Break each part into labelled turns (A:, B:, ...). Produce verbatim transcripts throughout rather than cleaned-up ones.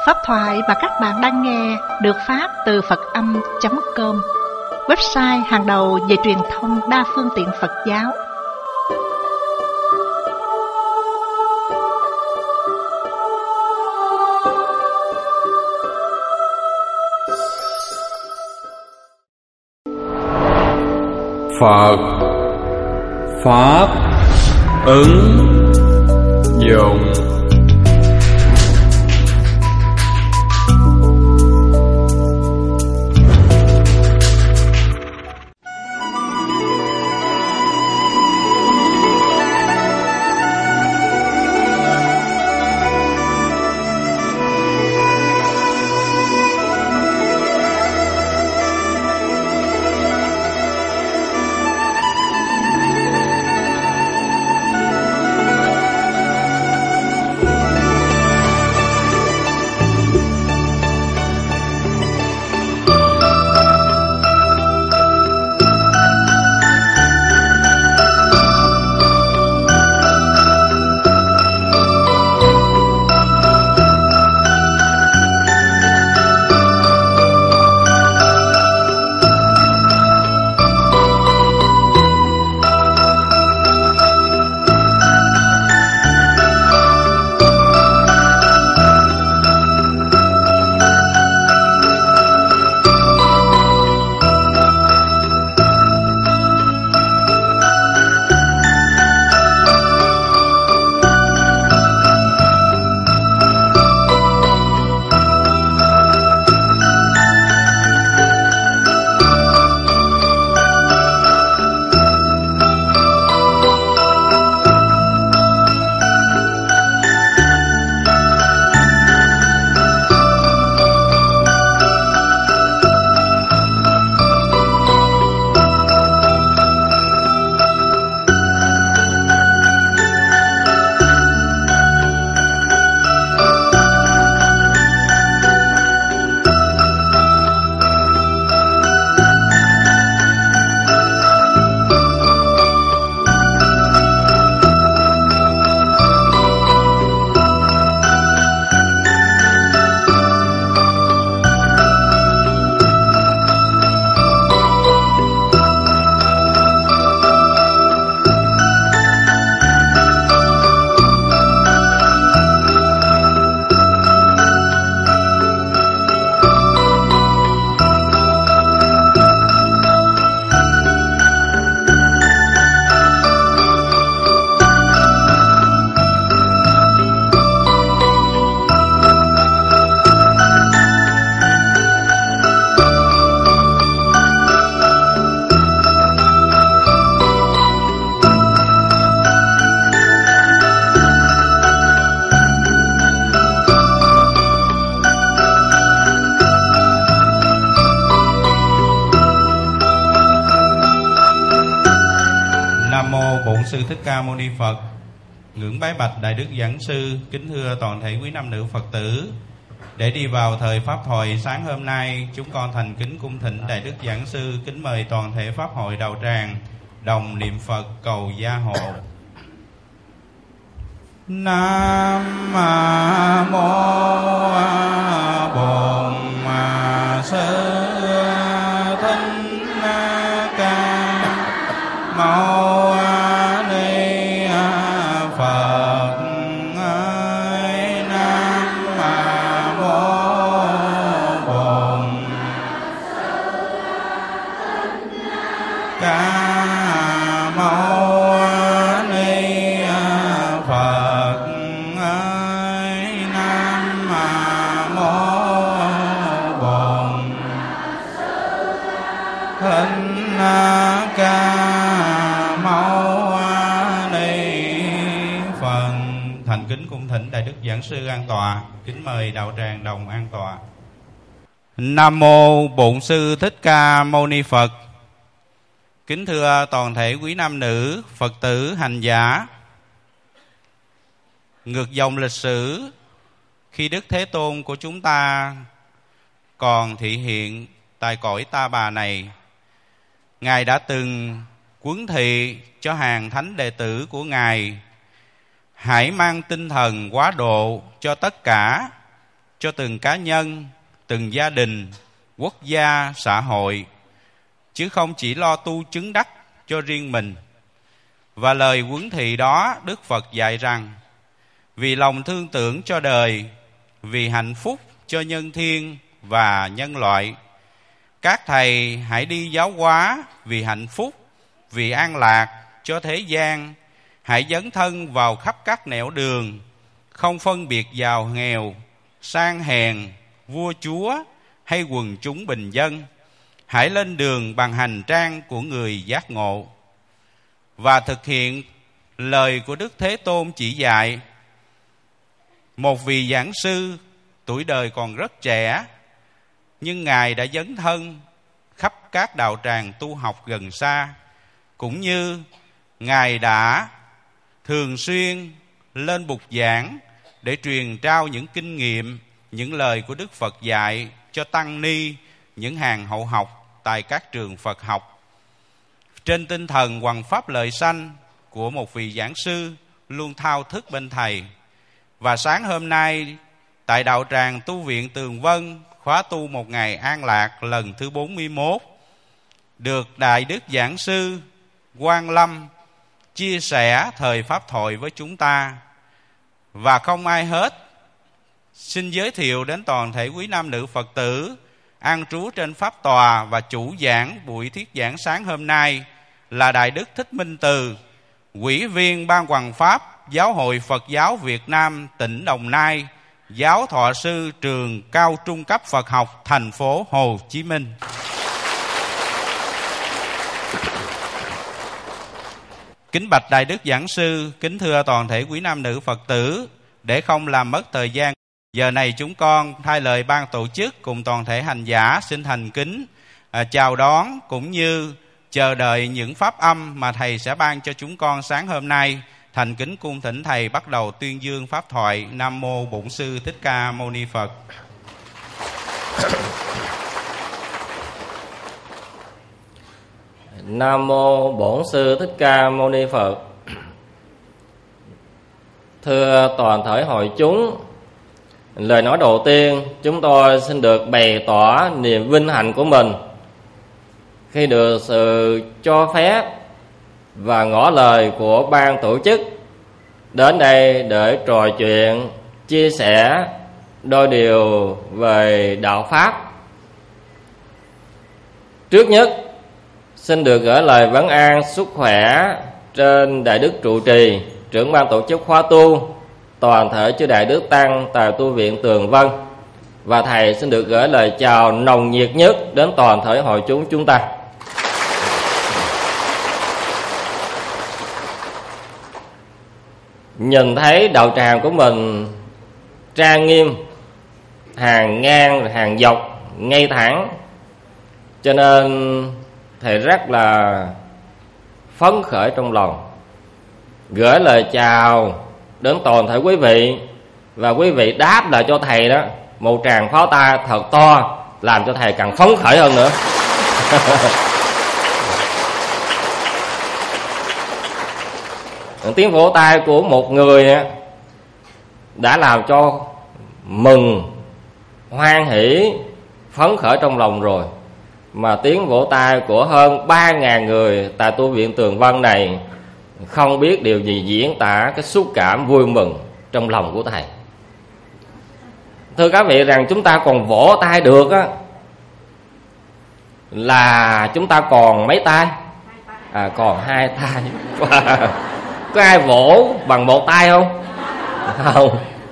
A: Pháp thoại mà các bạn đang nghe được phát từ Phật Âm chấm com, website hàng đầu về truyền thông đa phương tiện Phật giáo.
B: Phật Pháp ứng dụng.
C: Sư Thích Ca Mâu Ni Phật. Ngưỡng bái bạch Đại Đức Giảng Sư, kính thưa toàn thể quý nam nữ Phật tử. Để đi vào thời Pháp hội sáng hôm nay, chúng con thành kính cung thỉnh Đại Đức Giảng Sư kính mời toàn thể Pháp hội đạo tràng đồng niệm Phật cầu gia hộ. Nam mô Bổn Sư Thích Ca Mâu Đại Đức Giảng Sư an tọa. Kính mời đạo tràng đồng an tọa. Nam mô Bổn Sư Thích Ca Mâu Ni Phật. Kính thưa toàn thể quý nam nữ Phật tử hành giả. Ngược dòng lịch sử, khi Đức Thế Tôn của chúng ta còn thị hiện tại cõi Ta Bà này, Ngài đã từng huấn thị cho hàng thánh đệ tử của Ngài hãy mang tinh thần quá độ cho tất cả, cho từng cá nhân, từng gia đình, quốc gia, xã hội, chứ không chỉ lo tu chứng đắc cho riêng mình. Và lời huấn thị đó, Đức Phật dạy rằng: vì lòng thương tưởng cho đời, vì hạnh phúc cho nhân thiên và nhân loại, các thầy hãy đi giáo hóa vì hạnh phúc, vì an lạc cho thế gian. Hãy dấn thân vào khắp các nẻo đường, không phân biệt giàu nghèo, sang hèn, vua chúa hay quần chúng bình dân. Hãy lên đường bằng hành trang của người giác ngộ. Và thực hiện lời của Đức Thế Tôn chỉ dạy. Một vị giảng sư tuổi đời còn rất trẻ, nhưng Ngài đã dấn thân khắp các đạo tràng tu học gần xa, cũng như Ngài đã thường xuyên lên bục giảng để truyền trao những kinh nghiệm, những lời của Đức Phật dạy cho tăng ni, những hàng hậu học tại các trường Phật học, trên tinh thần hoằng pháp lợi sanh của một vị giảng sư luôn thao thức bên thầy. Và sáng hôm nay tại đạo tràng tu viện Tường Vân, khóa tu một ngày an lạc lần thứ bốn mươi mốt, được Đại Đức Giảng sư Quang Lâm chia sẻ thời pháp thoại với chúng ta. Và không ai hết, xin giới thiệu đến toàn thể quý nam nữ Phật tử an trú trên pháp tòa và chủ giảng buổi thuyết giảng sáng hôm nay là Đại Đức Thích Minh Từ, Ủy viên Ban Hoằng Pháp Giáo hội Phật giáo Việt Nam tỉnh Đồng Nai, Giáo thọ sư trường cao trung cấp Phật học thành phố Hồ Chí Minh. Kính bạch Đại Đức Giảng sư, kính thưa toàn thể quý nam nữ Phật tử, để không làm mất thời gian, giờ này chúng con thay lời ban tổ chức cùng toàn thể hành giả xin thành kính à, chào đón cũng như chờ đợi những pháp âm mà thầy sẽ ban cho chúng con sáng hôm nay. Thành kính cung thỉnh thầy bắt đầu tuyên dương pháp thoại. Nam mô Bổn sư Thích Ca Mâu Ni Phật.
D: Nam mô Bổn sư Thích Ca Mâu Ni Phật. Thưa toàn thể hội chúng, lời nói đầu tiên chúng tôi xin được bày tỏ niềm vinh hạnh của mình khi được sự cho phép và ngỏ lời của ban tổ chức đến đây để trò chuyện, chia sẻ đôi điều về đạo Pháp. Trước nhất, xin được gửi lời vấn an sức khỏe trên Đại Đức trụ trì, trưởng ban tổ chức khóa tu, toàn thể chư Đại Đức Tăng tại tu viện Tường Vân. Và thầy xin được gửi lời chào nồng nhiệt nhất đến toàn thể hội chúng chúng ta. Nhìn thấy đạo tràng của mình trang nghiêm, hàng ngang, hàng dọc, ngay thẳng, cho nên thầy rất là phấn khởi trong lòng, gửi lời chào đến toàn thể quý vị. Và quý vị đáp lại cho thầy đó một tràng pháo tay thật to, làm cho thầy càng phấn khởi hơn nữa. Tiếng vỗ tay của một người đã làm cho mừng, hoan hỷ, phấn khởi trong lòng rồi, mà tiếng vỗ tay của hơn ba ngàn người tại tu viện Tường Vân này không biết điều gì diễn tả cái xúc cảm vui mừng trong lòng của thầy. Thưa các vị, rằng chúng ta còn vỗ tay được á là chúng ta còn mấy tay? À, còn hai tay. Có ai vỗ bằng một tay không? Không.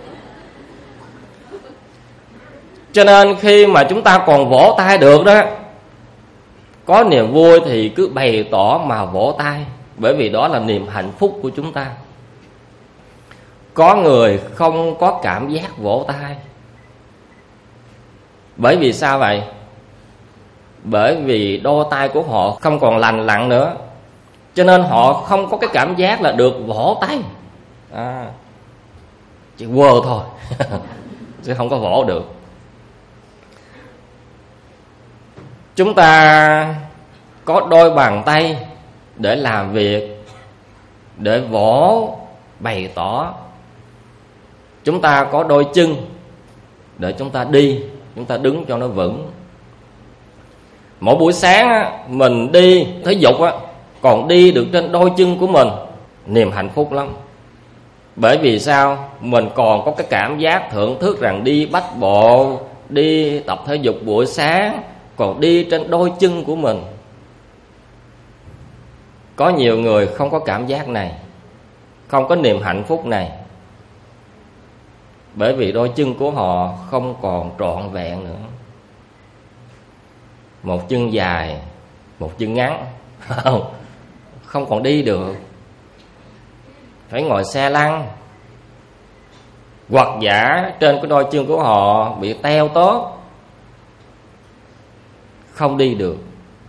D: Cho nên khi mà chúng ta còn vỗ tay được đó, có niềm vui thì cứ bày tỏ mà vỗ tay, bởi vì đó là niềm hạnh phúc của chúng ta. Có người không có cảm giác vỗ tay. Bởi vì sao vậy? Bởi vì đôi tay của họ không còn lành lặn nữa, cho nên họ không có cái cảm giác là được vỗ tay, à, chỉ quơ thôi chứ không có vỗ được. Chúng ta có đôi bàn tay để làm việc, để vỗ bày tỏ. Chúng ta có đôi chân để chúng ta đi, chúng ta đứng cho nó vững. Mỗi buổi sáng á, mình đi thể dục á, còn đi được trên đôi chân của mình, niềm hạnh phúc lắm. Bởi vì sao? Mình còn có cái cảm giác thưởng thức rằng đi bách bộ, đi tập thể dục buổi sáng, còn đi trên đôi chân của mình. Có nhiều người không có cảm giác này, không có niềm hạnh phúc này, bởi vì đôi chân của họ không còn trọn vẹn nữa. Một chân dài, một chân ngắn, không, không còn đi được, phải ngồi xe lăn, hoặc giả trên cái đôi chân của họ bị teo tốt, không đi được.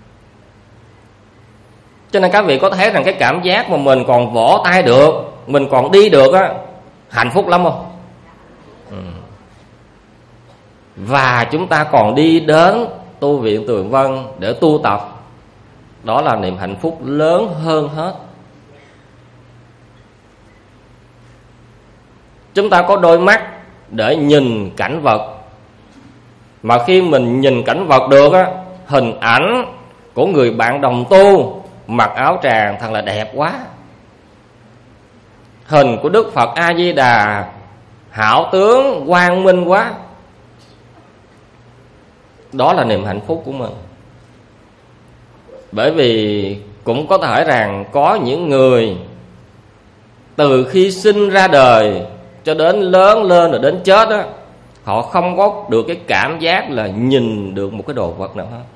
D: Cho nên các vị có thấy rằng cái cảm giác mà mình còn vỗ tay được, mình còn đi được á, hạnh phúc lắm không? Ừ. Và chúng ta còn đi đến tu viện Tường Vân để tu tập, đó là niềm hạnh phúc lớn hơn hết. Chúng ta có đôi mắt để nhìn cảnh vật, mà khi mình nhìn cảnh vật được á, hình ảnh của người bạn đồng tu mặc áo tràng thật là đẹp quá, hình của Đức Phật A Di Đà hảo tướng quang minh quá, đó là niềm hạnh phúc của mình. Bởi vì cũng có thể rằng có những người từ khi sinh ra đời cho đến lớn lên rồi đến chết á, họ không có được cái cảm giác là nhìn được một cái đồ vật nào hết.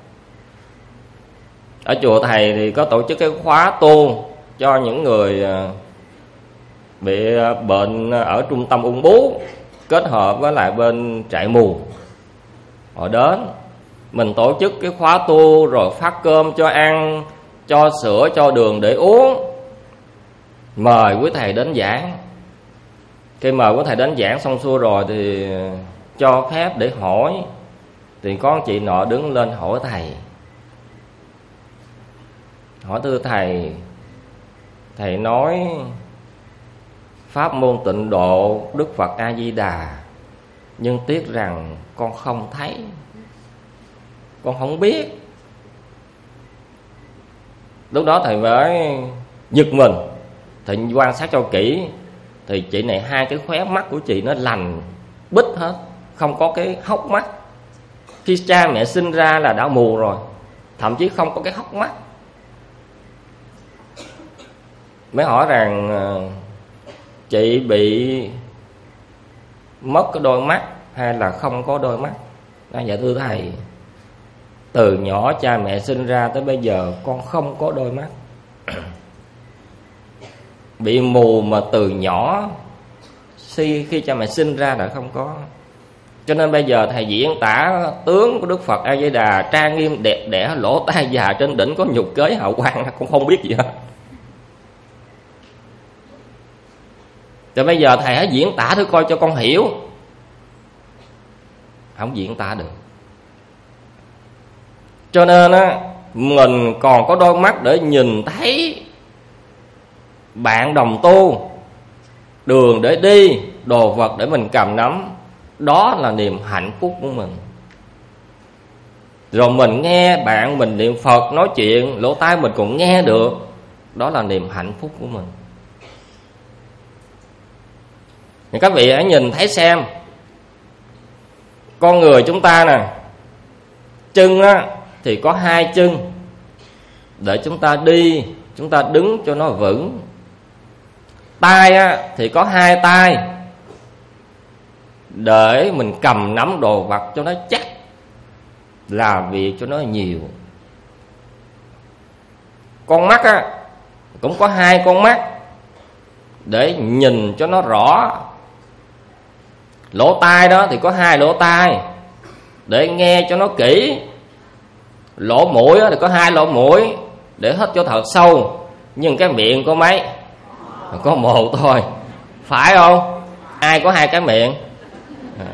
D: Ở chùa thầy thì có tổ chức cái khóa tu cho những người bị bệnh ở trung tâm ung bướu, kết hợp với lại bên trại mù. Họ đến, mình tổ chức cái khóa tu rồi phát cơm cho ăn, cho sữa, cho đường để uống, mời quý thầy đến giảng. Khi mời quý thầy đến giảng xong xuôi rồi thì cho phép để hỏi. Thì có chị nọ đứng lên hỏi thầy, hỏi thưa thầy, thầy nói pháp môn tịnh độ Đức Phật A Di Đà, nhưng tiếc rằng con không thấy, con không biết. Lúc đó thầy mới giật mình, thầy quan sát cho kỹ thì chị này hai cái khóe mắt của chị nó lành bích hết, không có cái hốc mắt. Khi cha mẹ sinh ra là đã mù rồi, thậm chí không có cái hốc mắt. Mới hỏi rằng chị bị mất cái đôi mắt hay là không có đôi mắt? Nói dạ thưa thầy, từ nhỏ cha mẹ sinh ra tới bây giờ con không có đôi mắt. Bị mù mà từ nhỏ, khi, khi cha mẹ sinh ra đã không có. Cho nên bây giờ thầy diễn tả tướng của Đức Phật A Di Đà trang nghiêm đẹp đẽ, lỗ tai già, trên đỉnh có nhục kế hào quang, cũng không biết gì hết. Cho bây giờ thầy hãy diễn tả thử coi cho con hiểu. Không diễn tả được. Cho nên á, mình còn có đôi mắt để nhìn thấy bạn đồng tu, đường để đi, đồ vật để mình cầm nắm, đó là niềm hạnh phúc của mình. Rồi mình nghe bạn mình niệm Phật nói chuyện, lỗ tai mình còn nghe được, đó là niềm hạnh phúc của mình. Thì các vị hãy nhìn thấy xem, con người chúng ta nè, chân á thì có hai chân để chúng ta đi, chúng ta đứng cho nó vững. Tay á thì có hai tay để mình cầm nắm đồ vật cho nó chắc, làm việc cho nó nhiều. Con mắt á cũng có hai con mắt để nhìn cho nó rõ. Lỗ tai đó thì có hai lỗ tai để nghe cho nó kỹ. Lỗ mũi thì có hai lỗ mũi để hít cho thật sâu. Nhưng cái miệng có mấy? Có một thôi, phải không? Ai có hai cái miệng? À.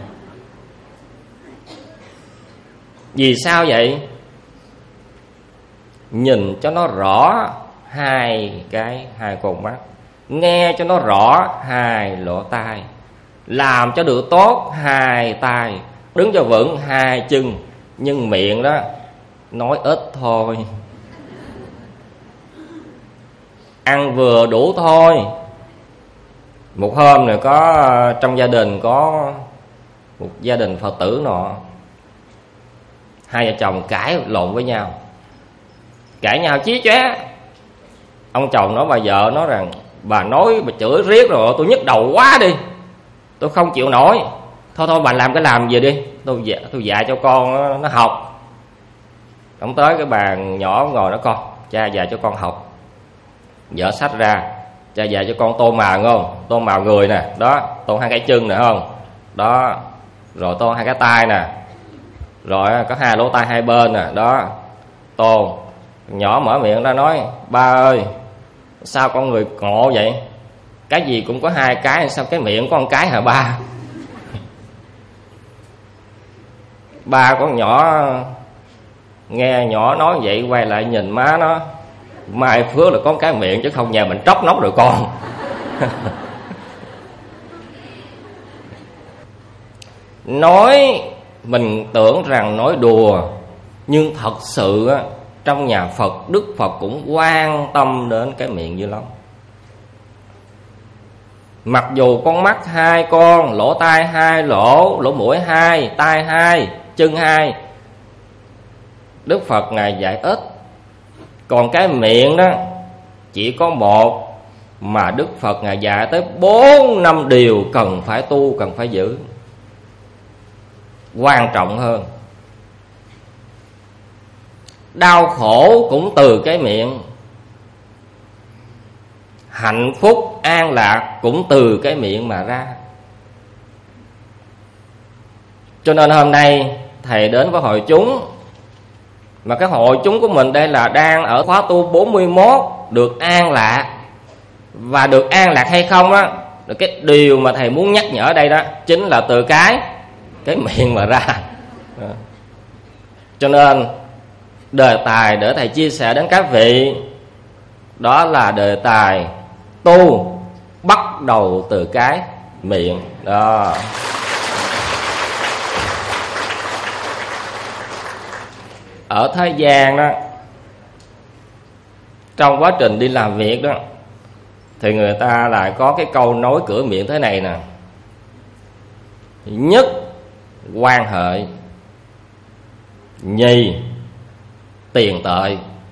D: Vì sao vậy? Nhìn cho nó rõ hai cái hai con mắt, nghe cho nó rõ hai lỗ tai, làm cho được tốt hai tay, đứng cho vững hai chân, nhưng miệng đó nói ít thôi, ăn vừa đủ thôi. Một hôm này có trong gia đình có một gia đình Phật tử nọ, hai vợ chồng cãi lộn với nhau, cãi nhau chí chóe. Ông chồng nói bà vợ nói rằng bà nói bà chửi riết rồi tôi nhức đầu quá đi, tôi không chịu nổi. Thôi thôi bà làm cái làm gì đi, tôi dạ, tôi dạy cho con nó, nó học. Ông tới cái bàn nhỏ ngồi nói con, cha dạy cho con học. Vợ sách ra, cha dạy cho con tô màu không? Tô màu người nè, đó, tô hai cái chân nè không? Đó, rồi tô hai cái tay nè, rồi có hai lỗ tai hai bên nè, đó, tô. Nhỏ mở miệng ra nói, ba ơi, sao con người ngộ vậy? Cái gì cũng có hai cái, sao cái miệng có một cái hả ba? Ba con nhỏ nghe nhỏ nói vậy quay lại nhìn má nó, mai phước là có cái miệng chứ không nhà mình tróc nóc rồi con. Nói mình tưởng rằng nói đùa, nhưng thật sự á, trong nhà Phật, Đức Phật cũng quan tâm đến cái miệng dữ lắm. Mặc dù con mắt hai con, lỗ tai hai lỗ, lỗ mũi hai, tai hai, chân hai, Đức Phật Ngài dạy ít. Còn cái miệng đó chỉ có một, mà Đức Phật Ngài dạy tới bốn năm điều cần phải tu, cần phải giữ. Quan trọng hơn, đau khổ cũng từ cái miệng, hạnh phúc an lạc cũng từ cái miệng mà ra. Cho nên hôm nay thầy đến với hội chúng, mà cái hội chúng của mình đây là đang ở khóa tu bốn mươi mốt, được an lạc. Và được an lạc hay không đó, cái điều mà thầy muốn nhắc nhở ở đây đó chính là từ cái cái miệng mà ra. Cho nên đề tài để thầy chia sẻ đến các vị đó là đề tài tu bắt đầu từ cái miệng đó. Ở thế gian đó, trong quá trình đi làm việc đó, thì người ta lại có cái câu nói cửa miệng thế này nè: nhất, quan hệ; nhì, tiền tệ;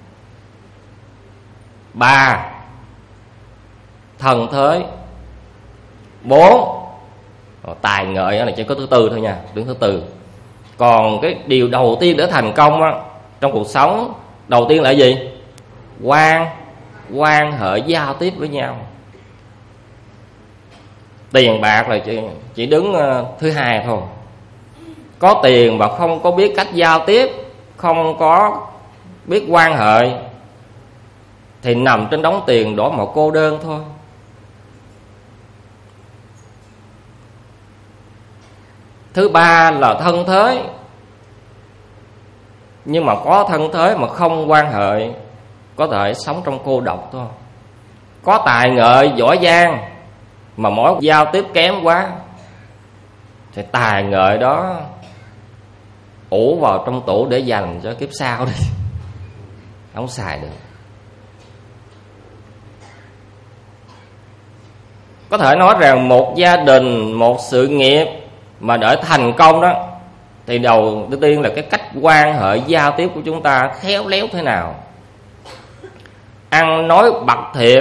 D: ba, thân thế; bốn, tài nghệ là chỉ có thứ tư thôi nha, đứng thứ tư. Còn cái điều đầu tiên để thành công á, trong cuộc sống đầu tiên là gì? Quan quan hệ giao tiếp với nhau. Tiền bạc là chỉ, chỉ đứng thứ hai thôi. Có tiền mà không có biết cách giao tiếp, không có biết quan hệ, thì nằm trên đống tiền đổ một cô đơn thôi. Thứ ba là thân thế. Nhưng mà có thân thế mà không quan hệ, có thể sống trong cô độc thôi. Có tài nghệ giỏi giang mà mỗi giao tiếp kém quá, thì tài nghệ đó ủ vào trong tủ để dành cho kiếp sau đi, không xài được. Có thể nói rằng một gia đình, một sự nghiệp mà để thành công đó, thì đầu tiên là cái cách quan hệ giao tiếp của chúng ta khéo léo thế nào. Ăn nói bậc thiệp,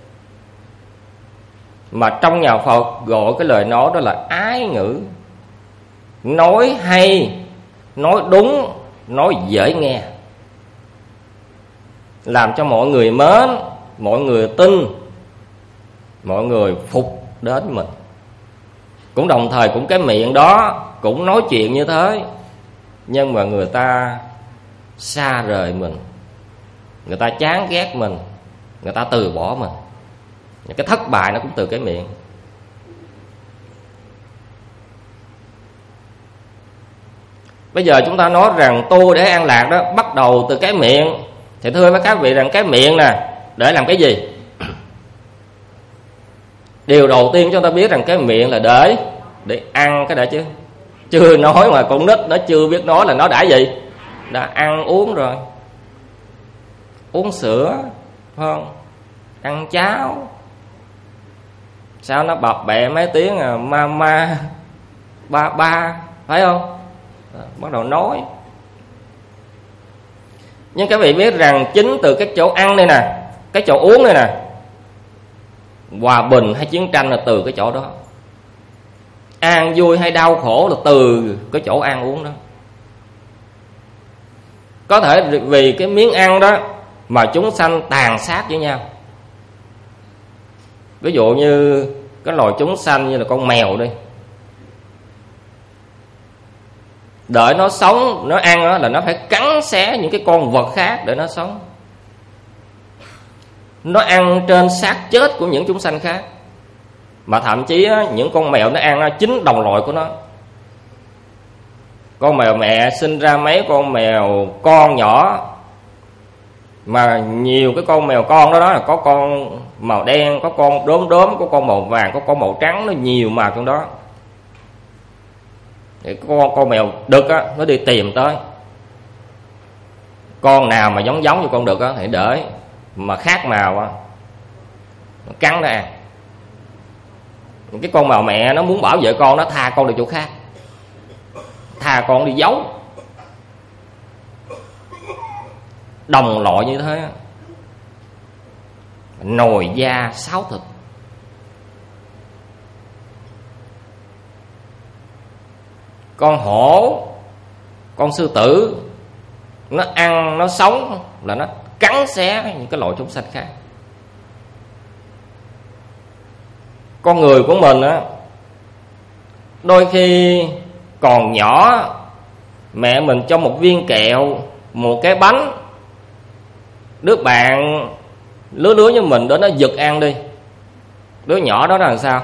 D: mà trong nhà Phật gọi cái lời nói đó là ái ngữ. Nói hay, nói đúng, nói dễ nghe, làm cho mọi người mến, mọi người tin, mọi người phục đến mình. Cũng đồng thời cũng cái miệng đó cũng nói chuyện như thế, nhưng mà người ta xa rời mình, người ta chán ghét mình, người ta từ bỏ mình. Cái thất bại nó cũng từ cái miệng. Bây giờ chúng ta nói rằng tu để an lạc đó bắt đầu từ cái miệng, thì thưa với các vị rằng cái miệng nè để làm cái gì? Điều đầu tiên chúng ta biết rằng cái miệng là để để ăn cái đã chứ. Chưa nói mà con nít nó chưa biết nói là nó đã gì? Đã ăn uống rồi. Uống sữa, phải không? Ăn cháo. Sao nó bập bẹ mấy tiếng à, mama, ba ba, phải không? Đó, bắt đầu nói. Nhưng các vị biết rằng chính từ cái chỗ ăn đây nè, cái chỗ uống đây nè, hòa bình hay chiến tranh là từ cái chỗ đó. An vui hay đau khổ là từ cái chỗ ăn uống đó. Có thể vì cái miếng ăn đó mà chúng sanh tàn sát với nhau. Ví dụ như cái loài chúng sanh như là con mèo đi, đợi nó sống, nó ăn đó, là nó phải cắn xé những cái con vật khác để nó sống. Nó ăn trên xác chết của những chúng sanh khác. Mà thậm chí á, những con mèo nó ăn chính đồng loại của nó. Con mèo mẹ sinh ra mấy con mèo con nhỏ, mà nhiều cái con mèo con đó, đó là có con màu đen, có con đốm đốm, có con màu vàng, có con màu trắng, nó nhiều màu trong đó. Thì con, con mèo đực á, nó đi tìm tới con nào mà giống giống như con đực á thì đợi, mà khác màu á nó cắn nó ăn. Cái con mèo mẹ nó muốn bảo vệ con, nó tha con đi chỗ khác, tha con đi giấu. Đồng loại như thế, nồi da sáo thịt. Con hổ, con sư tử, nó ăn, nó sống là nó cắn xé những cái loại chúng sanh khác. Con người của mình á, đôi khi còn nhỏ, mẹ mình cho một viên kẹo, một cái bánh, đứa bạn lứa lứa với mình đó nó giật ăn đi, đứa nhỏ đó là làm sao?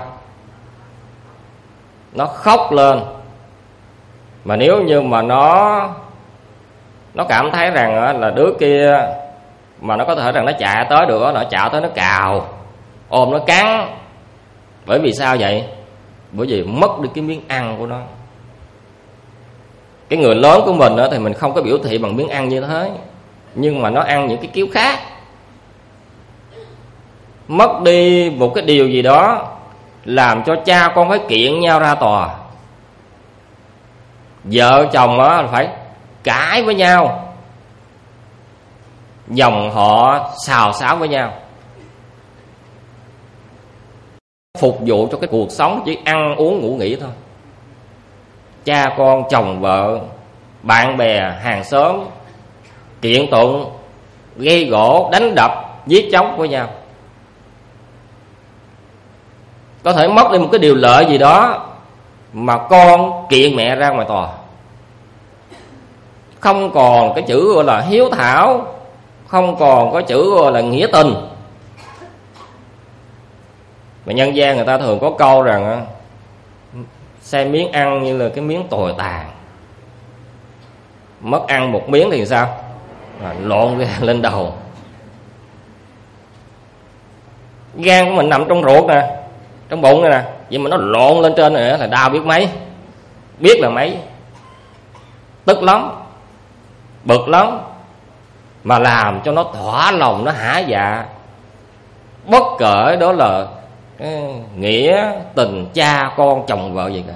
D: Nó khóc lên. Mà nếu như mà nó nó cảm thấy rằng là đứa kia mà nó có thể rằng nó chạy tới được, nó chạy tới nó cào, ôm nó cắn. Bởi vì sao vậy? Bởi vì mất đi cái miếng ăn của nó. Cái người lớn của mình thì mình không có biểu thị bằng miếng ăn như thế, nhưng mà nó ăn những cái kiếu khác. Mất đi một cái điều gì đó làm cho cha con phải kiện nhau ra tòa. Vợ chồng á phải cãi với nhau, dòng họ xào xáo với nhau, phục vụ cho cái cuộc sống chỉ ăn uống ngủ nghỉ thôi. Cha con, chồng vợ, bạn bè, hàng xóm kiện tụng, gây gổ, đánh đập, giết chóc với nhau. Có thể mất đi một cái điều lợi gì đó mà con kiện mẹ ra ngoài tòa. Không còn cái chữ gọi là hiếu thảo, không còn có chữ gọi là nghĩa tình. Mà nhân gian người ta thường có câu rằng xem miếng ăn như là cái miếng tồi tàn. Mất ăn một miếng thì sao? À, lộn ra lên đầu. Gan của mình nằm trong ruột nè, trong bụng này nè, vậy mà nó lộn lên trên này là đau biết mấy, biết là mấy. Tức lắm, bực lắm, mà làm cho nó thỏa lòng, nó hả dạ. Bất kể đó là cái nghĩa tình cha con chồng vợ gì cả.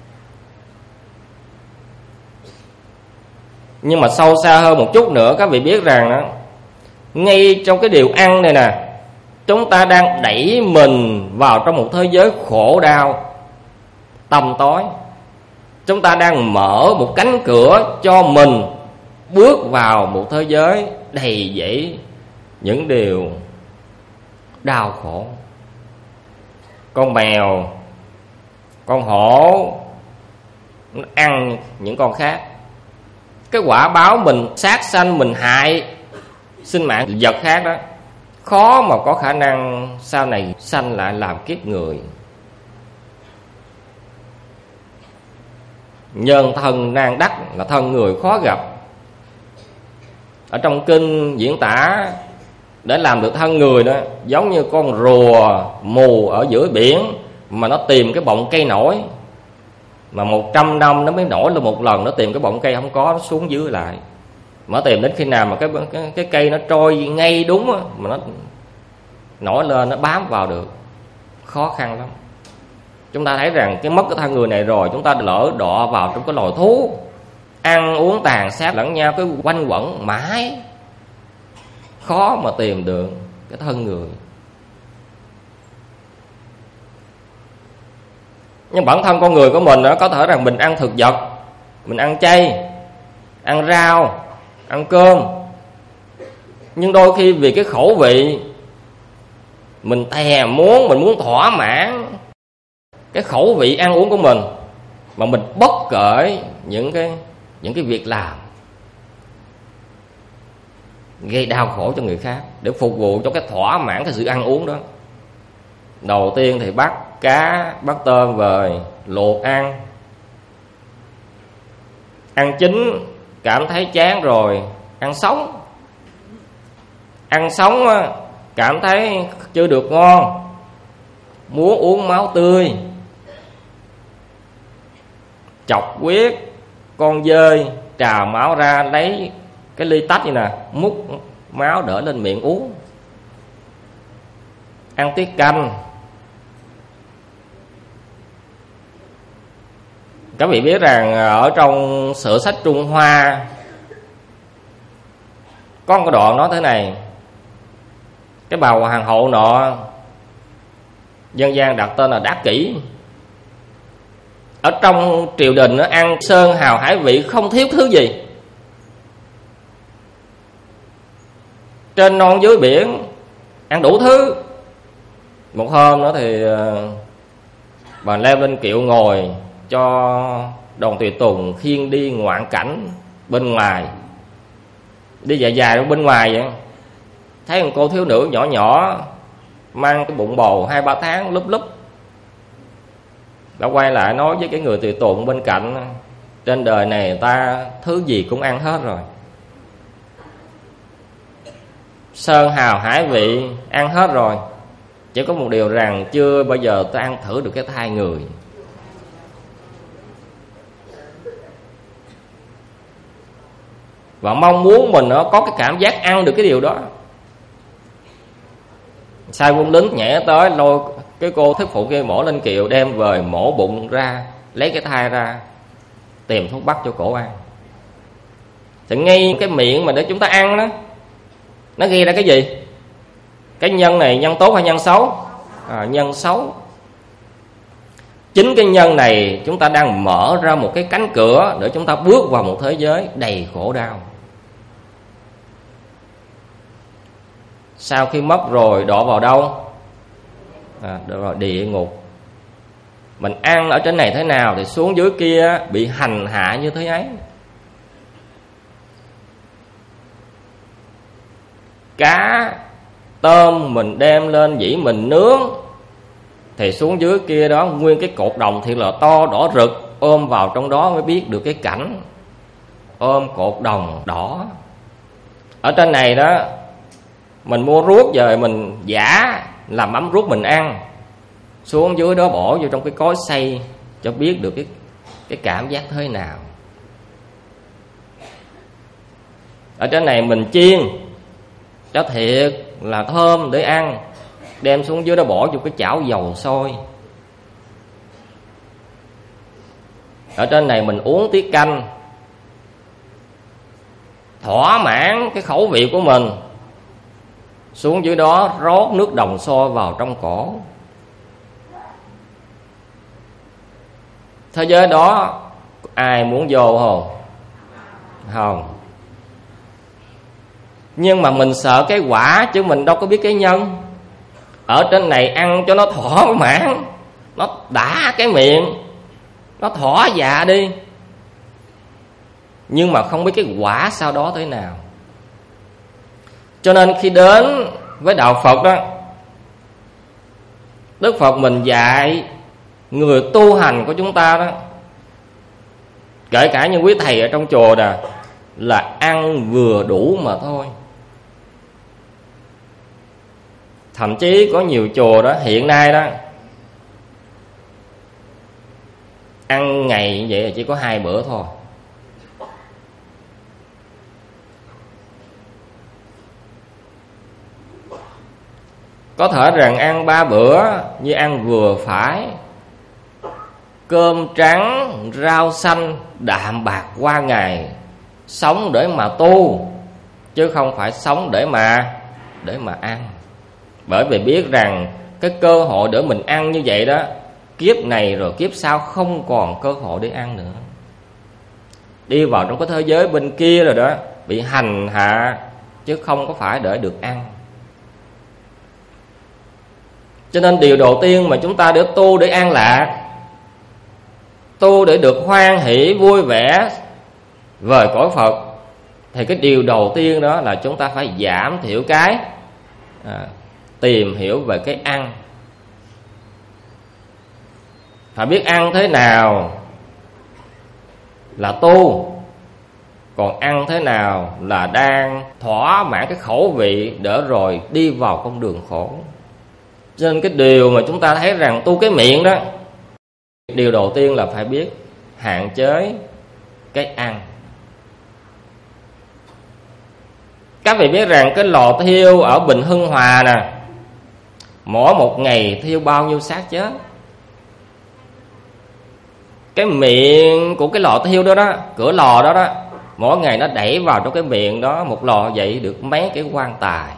D: Nhưng mà sâu xa hơn một chút nữa, các vị biết rằng đó, ngay trong cái điều ăn này nè, chúng ta đang đẩy mình vào trong một thế giới khổ đau, tăm tối. Chúng ta đang mở một cánh cửa cho mình bước vào một thế giới đầy dẫy những điều đau khổ. Con mèo, con hổ nó ăn những con khác. Cái quả báo mình sát sanh, mình hại sinh mạng vật khác đó, khó mà có khả năng sau này sanh lại làm kiếp người. Nhân thân nan đắc là thân người khó gặp. Ở trong kinh diễn tả để làm được thân người đó, giống như con rùa mù ở giữa biển mà nó tìm cái bọng cây nổi, Mà một trăm năm nó mới nổi lên một lần. Nó tìm cái bọng cây không có, nó xuống dưới lại. Mà tìm đến khi nào mà cái cái, cái cây nó trôi ngay đúng á, mà nó nổi lên, nó bám vào được, khó khăn lắm. Chúng ta thấy rằng cái mất cái thân người này rồi, chúng ta lỡ đọa vào trong cái loài thú, ăn uống tàn sát lẫn nhau, cái quanh quẩn mãi, khó mà tìm được cái thân người. Nhưng bản thân con người của mình đó, có thể rằng mình ăn thực vật, mình ăn chay, ăn rau, ăn cơm, nhưng đôi khi vì cái khẩu vị mình thèm muốn, mình muốn thỏa mãn cái khẩu vị ăn uống của mình, mà mình bất kể những cái những cái việc làm gây đau khổ cho người khác để phục vụ cho cái thỏa mãn cái sự ăn uống đó. Đầu tiên thì bắt cá, bắt tôm về luộc ăn, ăn chín cảm thấy chán rồi ăn sống, ăn sống cảm thấy chưa được ngon, muốn uống máu tươi, chọc huyết con dơi, trào máu ra, lấy cái ly tách như nè, múc máu đỡ lên miệng uống. Ăn tiết canh. Các vị biết rằng ở trong sử sách Trung Hoa có một đoạn nói thế này: cái bà hoàng hậu nọ dân gian đặt tên là Đắc Kỷ. Ở trong triều đình nó ăn sơn hào hải vị, không thiếu thứ gì. Trên non dưới biển ăn đủ thứ. Một hôm nữa thì bà leo lên kiệu ngồi cho đoàn tùy tùng khiêng đi ngoạn cảnh bên ngoài, đi dài dài ở bên ngoài vậy. Thấy một cô thiếu nữ nhỏ nhỏ mang cái bụng bầu hai ba tháng lúp lúp. Đã quay lại nói với cái người tùy tùng bên cạnh: trên đời này ta thứ gì cũng ăn hết rồi, sơn hào hải vị ăn hết rồi, chỉ có một điều rằng chưa bao giờ ta ăn thử được cái thai người. Và mong muốn mình nó có cái cảm giác ăn được cái điều đó. Sai quân lính nhảy tới lôi cái cô thức phụ kia mổ lên kiệu, đem về mổ bụng ra, lấy cái thai ra, tìm thuốc bắc cho cổ ăn. Thì ngay cái miệng mà để chúng ta ăn đó, nó ghi ra cái gì? Cái nhân này nhân tốt hay nhân xấu? À, nhân xấu. Chính cái nhân này chúng ta đang mở ra một cái cánh cửa để chúng ta bước vào một thế giới đầy khổ đau. Sau khi mất rồi đọa vào đâu? À, đọa vào địa ngục. Mình ăn ở trên này thế nào thì xuống dưới kia bị hành hạ như thế ấy. Cá, tôm mình đem lên dĩ mình nướng, thì xuống dưới kia đó nguyên cái cột đồng thiệt là to đỏ rực, ôm vào trong đó mới biết được cái cảnh ôm cột đồng đỏ. Ở trên này đó mình mua ruốc về mình giả làm mắm ruốc mình ăn, xuống dưới đó bỏ vô trong cái cối xay cho biết được cái cái cảm giác thế nào. Ở trên này mình chiên cho thiệt là thơm để ăn, đem xuống dưới đó bỏ vô cái chảo dầu sôi. Ở trên này mình uống tiết canh, thỏa mãn cái khẩu vị của mình, xuống dưới đó rót nước đồng sôi vào trong cổ. Thế giới đó ai muốn vô không? Không. Nhưng mà mình sợ cái quả chứ mình đâu có biết cái nhân. Ở trên này ăn cho nó thỏa mãn, nó đã cái miệng, nó thỏa dạ đi, nhưng mà không biết cái quả sau đó thế nào. Cho nên khi đến với đạo Phật đó, Đức Phật mình dạy người tu hành của chúng ta đó, kể cả như quý thầy ở trong chùa nè, là ăn vừa đủ mà thôi. Thậm chí có nhiều chùa đó hiện nay đó ăn ngày như vậy là chỉ có hai bữa thôi. Có thể rằng ăn ba bữa như ăn vừa phải, cơm trắng, rau xanh, đạm bạc qua ngày, sống để mà tu, chứ không phải sống để mà để mà ăn. Bởi vì biết rằng cái cơ hội để mình ăn như vậy đó, kiếp này rồi kiếp sau không còn cơ hội để ăn nữa. Đi vào trong cái thế giới bên kia rồi đó, bị hành hạ, chứ không có phải để được ăn. Cho nên điều đầu tiên mà chúng ta để tu để an lạc, tu để được hoan hỷ vui vẻ về cõi Phật, thì cái điều đầu tiên đó là chúng ta phải giảm thiểu cái à, tìm hiểu về cái ăn. Phải biết ăn thế nào là tu, còn ăn thế nào là đang thỏa mãn cái khẩu vị để rồi đi vào con đường khổ. Cho nên cái điều mà chúng ta thấy rằng tu cái miệng đó, điều đầu tiên là phải biết hạn chế cái ăn. Các vị biết rằng cái lò thiêu ở Bình Hưng Hòa nè, mỗi một ngày thiêu bao nhiêu xác chết. Cái miệng của cái lò thiêu đó đó, cửa lò đó đó, mỗi ngày nó đẩy vào trong cái miệng đó, một lò vậy được mấy cái quan tài.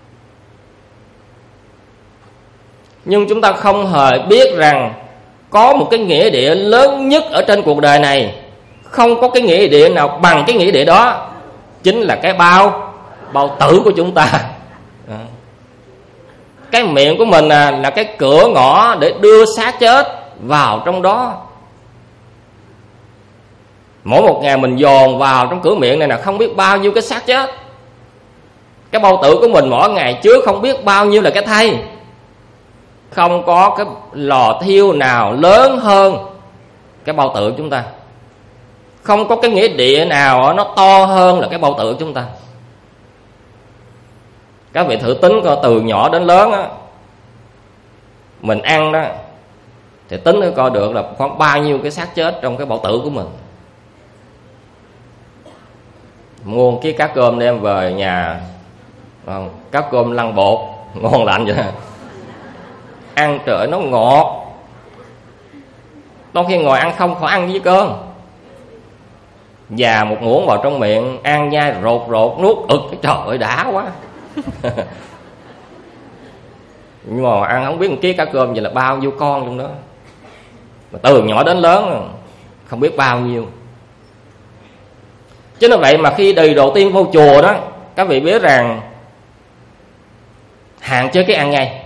D: Nhưng chúng ta không hề biết rằng có một cái nghĩa địa lớn nhất ở trên cuộc đời này, không có cái nghĩa địa nào bằng cái nghĩa địa đó, chính là cái bao bao tử của chúng ta. Cái miệng của mình là, là cái cửa ngõ để đưa xác chết vào trong đó. Mỗi một ngày mình dồn vào trong cửa miệng này là không biết bao nhiêu cái xác chết. Cái bao tử của mình mỗi ngày chứa không biết bao nhiêu là cái thây. Không có cái lò thiêu nào lớn hơn cái bao tử chúng ta. Không có cái nghĩa địa nào nó to hơn là cái bao tử chúng ta. Các vị thử tính coi, từ nhỏ đến lớn á, mình ăn đó thì tính coi được là khoảng bao nhiêu cái xác chết trong cái bao tử của mình. Mua cái cá cơm đem về nhà, cá cơm lăn bột ngon lành vậy, ăn trời nó ngọt, đôi khi ngồi ăn không phải ăn với cơm, và một muỗng vào trong miệng, ăn nhai rột rột nuốt ực, cái trời ơi đã quá. Nhưng mà ăn không biết một ký cá cơm vậy là bao nhiêu con trong đó, mà từ nhỏ đến lớn không biết bao nhiêu. Chứ nên vậy mà khi đời đầu tiên vô chùa đó, các vị biết rằng hạn chế cái ăn ngay.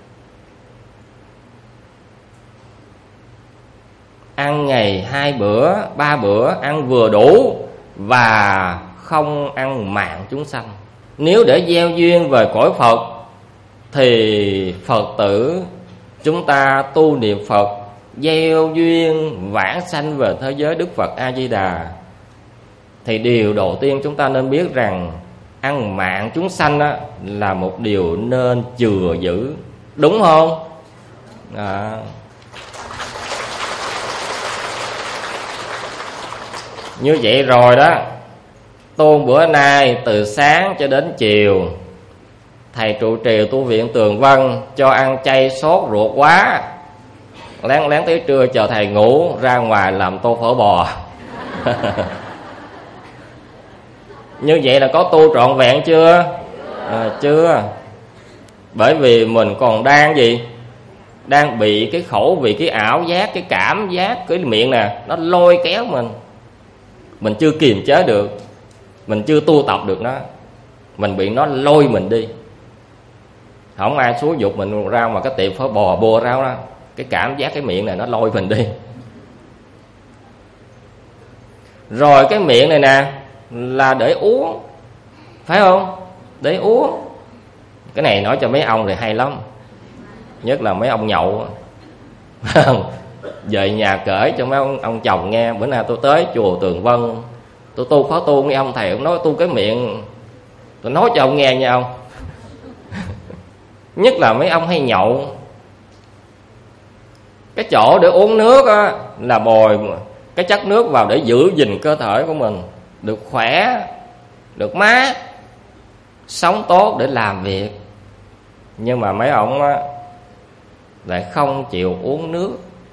D: Ăn ngày hai bữa, ba bữa, ăn vừa đủ và không ăn mạng chúng sanh. Nếu để gieo duyên về cõi Phật thì Phật tử chúng ta tu niệm Phật, gieo duyên vãng sanh về thế giới Đức Phật A Di Đà, thì điều đầu tiên chúng ta nên biết rằng ăn mạng chúng sanh á, là một điều nên chừa giữ. Đúng không? À. Như vậy rồi đó, tu bữa nay từ sáng cho đến chiều, thầy trụ trì tu viện Tường Vân cho ăn chay sốt ruột quá, lén lén tới trưa chờ thầy ngủ, ra ngoài làm tô phở bò. Như vậy là có tu trọn vẹn chưa? À, chưa. Bởi vì mình còn đang gì? Đang bị cái khẩu vị, cái ảo giác, cái cảm giác, cái miệng nè, nó lôi kéo mình. Mình chưa kiềm chế được, mình chưa tu tập được nó, mình bị nó lôi mình đi. Không ai xúi dục mình ra mà cái tiệm phở bò bùa rau đó, cái cảm giác cái miệng này nó lôi mình đi. Rồi cái miệng này nè là để uống, phải không? Để uống. Cái này nói cho mấy ông thì hay lắm, nhất là mấy ông nhậu. Về nhà kể cho mấy ông, ông chồng nghe, bữa nay tôi tới chùa Tường Vân, tôi tu khó tu, mấy ông thầy ông nói tu cái miệng, tôi nói cho ông nghe nha ông. Nhất là mấy ông hay nhậu, Cái chỗ để uống nước á, là bồi cái chất nước vào để giữ gìn cơ thể của mình được khỏe, được mát, sống tốt để làm việc. Nhưng mà mấy ông á, lại không chịu uống nước.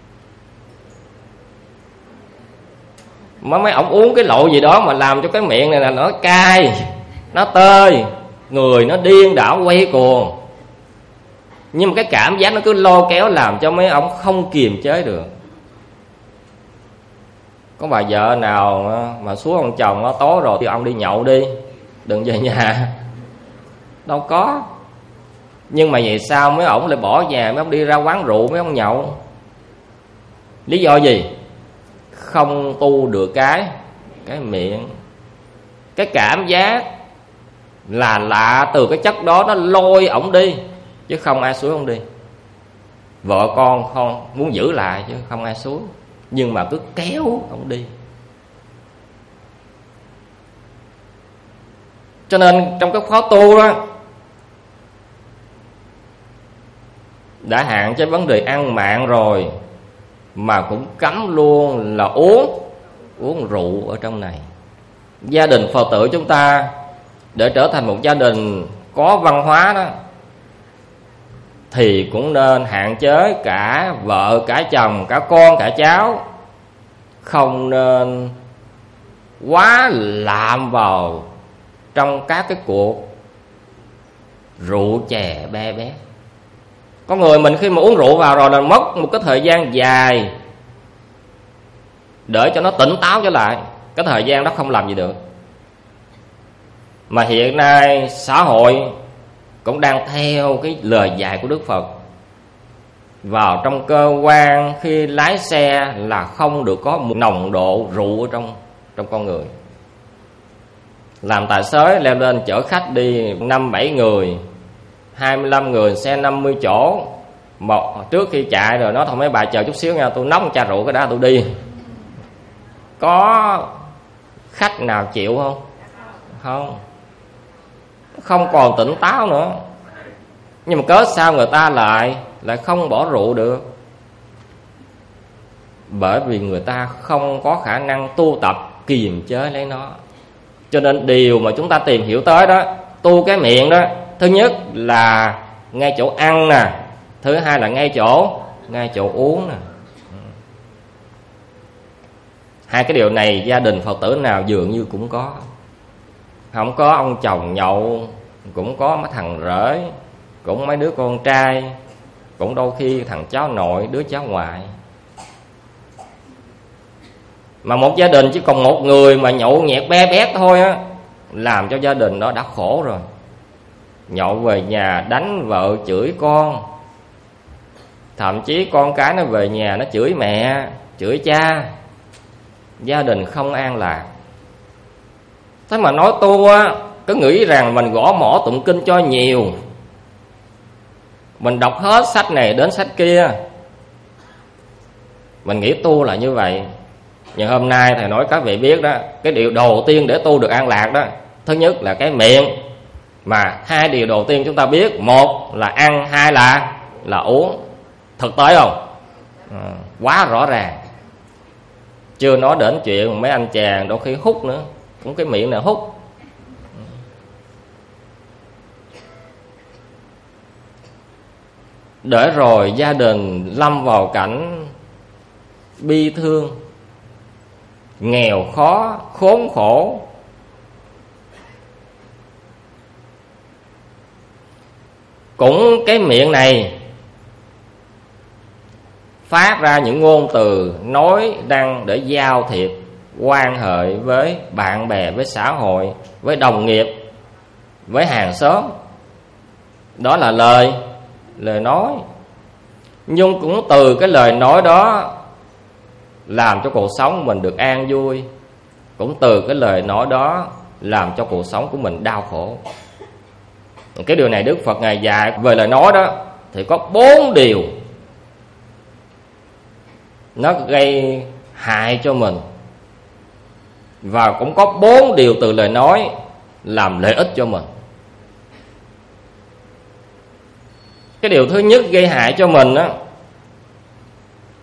D: Mà mấy ông uống cái loại gì đó mà làm cho cái miệng này là nó cay, nó tơi, người nó điên đảo quay cuồng. Nhưng mà cái cảm giác nó cứ lôi kéo làm cho mấy ông không kiềm chế được. Có bà vợ nào mà xuống ông chồng nó tối rồi thì ông đi nhậu đi, đừng về nhà. Đâu có. Nhưng mà vậy sao mấy ổng lại bỏ nhà, mấy ông đi ra quán rượu, mấy ông nhậu? Lý do gì? Không tu được cái cái miệng. Cái cảm giác là lạ từ cái chất đó nó lôi ổng đi, chứ không ai xúi ổng đi. Vợ con không muốn giữ lại chứ không ai xúi, nhưng mà cứ kéo ổng đi. Cho nên trong cái khóa tu đó đã hạn chế vấn đề ăn mạn rồi, mà cũng cấm luôn là uống uống rượu ở trong này. Gia đình Phật tử chúng ta để trở thành một gia đình có văn hóa đó, thì cũng nên hạn chế cả vợ, cả chồng, cả con, cả cháu. Không nên quá lạm vào trong các cái cuộc rượu chè be bé. Có người mình khi mà uống rượu vào rồi là mất một cái thời gian dài để cho nó tỉnh táo trở lại. Cái thời gian đó không làm gì được. Mà hiện nay xã hội cũng đang theo cái lời dạy của Đức Phật. Vào trong cơ quan khi lái xe là không được có một nồng độ rượu ở trong, trong con người. Làm tài xế leo lên chở khách đi năm bảy người, hai mươi lăm người, xe năm mươi chỗ. Một trước khi chạy rồi nói thôi mấy bà chờ chút xíu nha, tôi nóng chai rượu cái đã tôi đi. Có khách nào chịu không? Không. Không còn tỉnh táo nữa. Nhưng mà cớ sao người ta lại lại không bỏ rượu được? Bởi vì người ta không có khả năng tu tập kiềm chế lấy nó. Cho nên điều mà chúng ta tìm hiểu tới đó, tu cái miệng đó, thứ nhất là ngay chỗ ăn nè, thứ hai là ngay chỗ ngay chỗ uống nè. Hai cái điều này gia đình Phật tử nào dường như cũng có. Không có ông chồng nhậu, cũng có mấy thằng rể, cũng mấy đứa con trai, cũng đôi khi thằng cháu nội, đứa cháu ngoại. Mà một gia đình chỉ còn một người mà nhậu nhẹt be bét thôi á, làm cho gia đình đó đã khổ rồi. Nhậu về nhà đánh vợ, chửi con. Thậm chí con cái nó về nhà nó chửi mẹ, chửi cha. Gia đình không an lạc. Thế mà nói tu á, cứ nghĩ rằng mình gõ mỏ tụng kinh cho nhiều, mình đọc hết sách này đến sách kia, mình nghĩ tu là như vậy. Nhưng hôm nay thầy nói các vị biết đó, cái điều đầu tiên để tu được an lạc đó, thứ nhất là cái miệng. Mà hai điều đầu tiên chúng ta biết, một là ăn, hai là là uống. Thực tế không? À, quá rõ ràng. Chưa nói đến chuyện mấy anh chàng đôi khi hút nữa, cũng cái miệng này hút. Để rồi gia đình lâm vào cảnh bi thương, nghèo khó, khốn khổ. Cũng cái miệng này phát ra những ngôn từ nói đăng để giao thiệp, quan hệ với bạn bè, với xã hội, với đồng nghiệp, với hàng xóm. Đó là lời lời nói. Nhưng cũng từ cái lời nói đó làm cho cuộc sống mình được an vui. Cũng từ cái lời nói đó làm cho cuộc sống của mình đau khổ. Cái điều này Đức Phật Ngài dạy về lời nói đó thì có bốn điều nó gây hại cho mình, và cũng có bốn điều từ lời nói làm lợi ích cho mình. Cái điều thứ nhất gây hại cho mình đó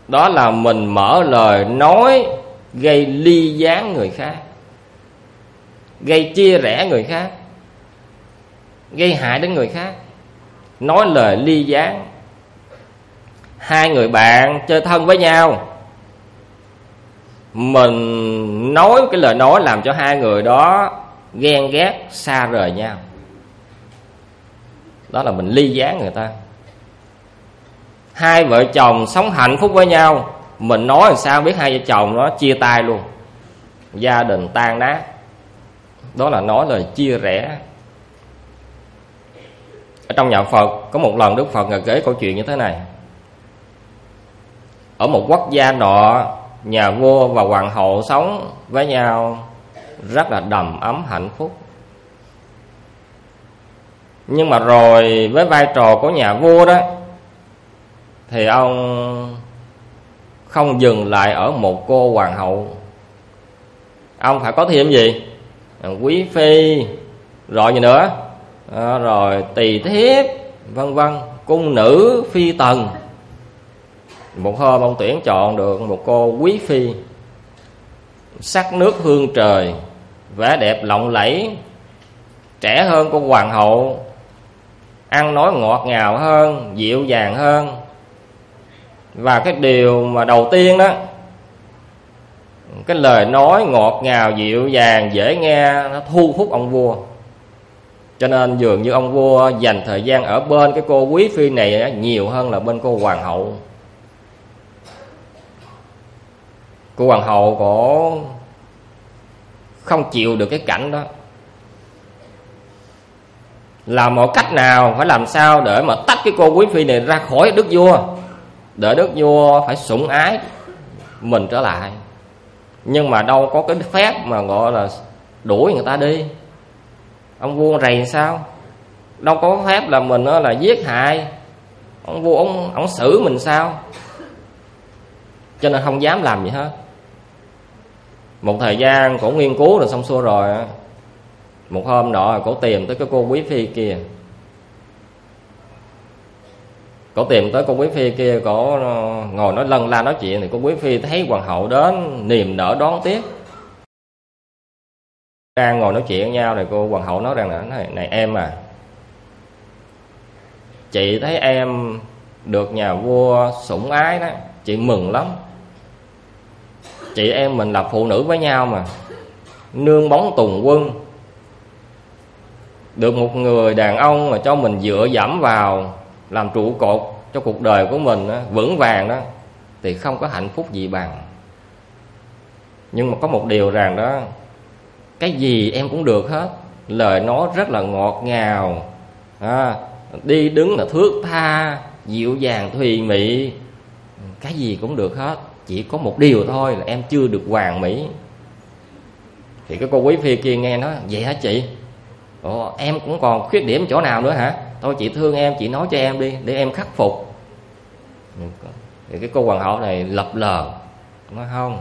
D: đó là mình mở lời nói gây ly gián người khác, gây chia rẽ người khác, gây hại đến người khác. Nói lời ly gián. Hai người bạn chơi thân với nhau, mình nói cái lời nói làm cho hai người đó ghen ghét xa rời nhau, đó là mình ly gián người ta. Hai vợ chồng sống hạnh phúc với nhau, mình nói làm sao biết hai vợ chồng nó chia tay luôn, gia đình tan nát, đó là nói lời chia rẽ. Ở trong nhà Phật có một lần Đức Phật kể câu chuyện như thế này. Ở một quốc gia nọ, nhà vua và hoàng hậu sống với nhau rất là đầm ấm hạnh phúc. Nhưng mà rồi với vai trò của nhà vua đó, thì ông không dừng lại ở một cô hoàng hậu. Ông phải có thêm gì? Quý phi, rồi gì nữa? À, rồi tỳ thiếp, vân vân, cung nữ, phi tần. Một hôm ông tuyển chọn được một cô quý phi, sắc nước hương trời, vẻ đẹp lộng lẫy, trẻ hơn cô hoàng hậu, ăn nói ngọt ngào hơn, dịu dàng hơn. Và cái điều mà đầu tiên đó, cái lời nói ngọt ngào, dịu dàng, dễ nghe, nó thu hút ông vua. Cho nên dường như ông vua dành thời gian ở bên cái cô quý phi này nhiều hơn là bên cô hoàng hậu. Cô hoàng hậu cổ không chịu được cái cảnh đó, làm mọi cách nào phải làm sao để mà tách cái cô quý phi này ra khỏi đức vua, để đức vua phải sủng ái mình trở lại. Nhưng mà đâu có cái phép mà gọi là đuổi người ta đi. Ông vua rầy sao? Đâu có phép là mình là giết hại. Ông vua ông, ông xử mình sao? Cho nên không dám làm gì hết. Một thời gian cổ nghiên cứu rồi xong xuôi rồi, một hôm nọ cổ tìm tới cái cô quý phi kia. Cổ tìm tới cô quý phi kia, cổ ngồi nói lân la nói chuyện. Thì cô quý phi thấy hoàng hậu đến niềm nở đón tiếp. Đang ngồi nói chuyện với nhau thì cô hoàng hậu nói rằng là này, này em à, chị thấy em được nhà vua sủng ái đó, chị mừng lắm. Chị em mình là phụ nữ với nhau mà, nương bóng tùng quân, được một người đàn ông mà cho mình dựa dẫm vào, làm trụ cột cho cuộc đời của mình đó, vững vàng đó, thì không có hạnh phúc gì bằng. Nhưng mà có một điều rằng đó, cái gì em cũng được hết. Lời nói rất là ngọt ngào, à, đi đứng là thướt tha, dịu dàng thùy mị, cái gì cũng được hết. Chỉ có một điều thôi là em chưa được hoàn mỹ. Thì cái cô quý phi kia nghe nói, vậy hả chị? Ồ, em cũng còn khuyết điểm chỗ nào nữa hả? Thôi chị thương em, chị nói cho em đi, để em khắc phục. Thì cái cô hoàng hậu này lập lờ, nói không,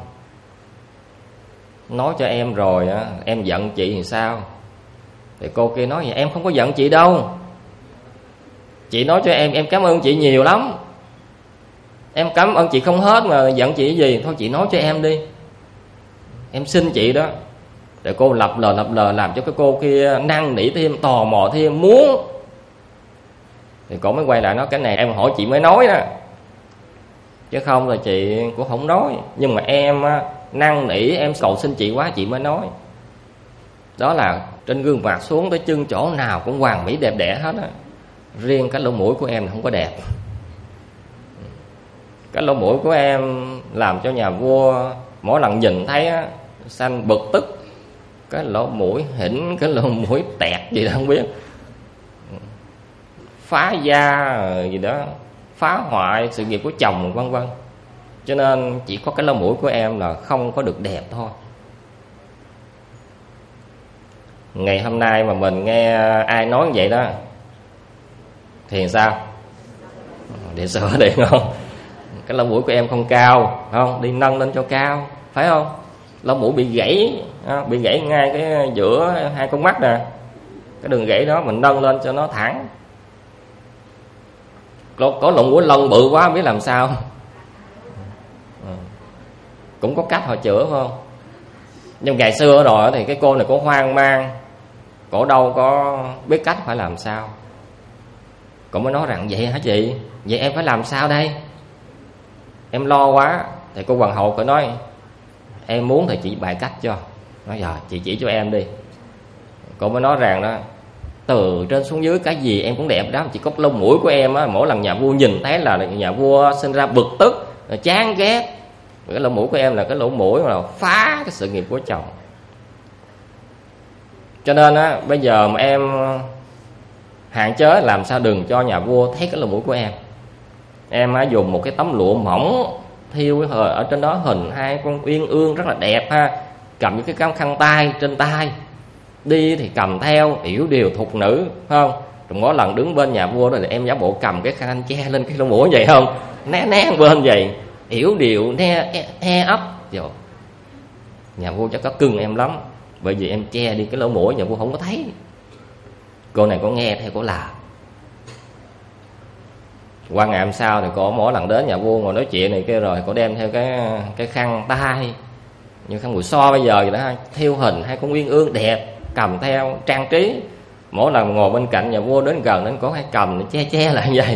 D: nói cho em rồi á, em giận chị thì sao? Thì cô kia nói vậy, em không có giận chị đâu. Chị nói cho em, em cảm ơn chị nhiều lắm. Em cảm ơn chị không hết mà giận chị cái gì. Thôi chị nói cho em đi, em xin chị đó. Để cô lập lờ lập lờ làm cho cái cô kia năn nỉ thêm, tò mò thêm, muốn. Thì cô mới quay lại nói, cái này em hỏi chị mới nói đó, chứ không là chị cũng không nói. Nhưng mà em năn nỉ, em cầu xin chị quá chị mới nói. Đó là trên gương mặt xuống tới chân chỗ nào cũng hoàn mỹ đẹp đẽ hết á. Riêng cái lỗ mũi của em không có đẹp. Cái lỗ mũi của em làm cho nhà vua mỗi lần nhìn thấy á, sanh bực tức. Cái lỗ mũi hỉnh, cái lỗ mũi tẹt gì đó không biết, phá gia gì đó, phá hoại sự nghiệp của chồng vân vân. Cho nên chỉ có cái lỗ mũi của em là không có được đẹp thôi. Ngày hôm nay mà mình nghe ai nói vậy đó thì sao? Để sửa đi không? Cái lỗ mũi của em không cao, không? Đi nâng lên cho cao, phải không? Lỗ mũi bị gãy, bị gãy ngay cái giữa hai con mắt nè. Cái đường gãy đó mình nâng lên cho nó thẳng. Có lỗ mũi lông bự quá biết làm sao. À, cũng có cách họ chữa phải không? Nhưng ngày xưa rồi thì cái cô này cô hoang mang, cổ đâu có biết cách phải làm sao. Cổ mới nói rằng vậy hả chị? Vậy em phải làm sao đây? Em lo quá. Thì cô hoàng hậu cổ nói em muốn thì chị bày cách cho. Nói giờ chị chỉ cho em đi. Cô mới nói rằng đó, từ trên xuống dưới cái gì em cũng đẹp đó, chỉ có lông mũi của em á, mỗi lần nhà vua nhìn thấy là nhà vua sinh ra bực tức, chán ghét. Cái lỗ mũi của em là cái lỗ mũi mà phá cái sự nghiệp của chồng. Cho nên á, bây giờ mà em hạn chế làm sao đừng cho nhà vua thấy cái lỗ mũi của em. Em á, dùng một cái tấm lụa mỏng thiêu ở trên đó hình hai con uyên ương rất là đẹp ha, cầm những cái khăn khăn tay trên tay, đi thì cầm theo yểu điệu thục nữ, phải không? Rồi mỗi lần đứng bên nhà vua đó thì em giả bộ cầm cái khăn che lên cái lỗ mũi vậy không, né né bên vậy, yểu điệu ne e, e ấp rồi. Nhà vua chắc có cưng em lắm, bởi vì em che đi cái lỗ mũi nhà vua không có thấy. Cô này có nghe theo cô làm. Qua ngày hôm sau thì cô mỗi lần đến nhà vua ngồi nói chuyện này kia rồi cô đem theo cái cái khăn tay như khăn mùi so bây giờ vậy đó, thiêu hình hai con uyên ương đẹp, cầm theo trang trí. Mỗi lần ngồi bên cạnh nhà vua đến gần đến có hay cầm che che lại như vậy.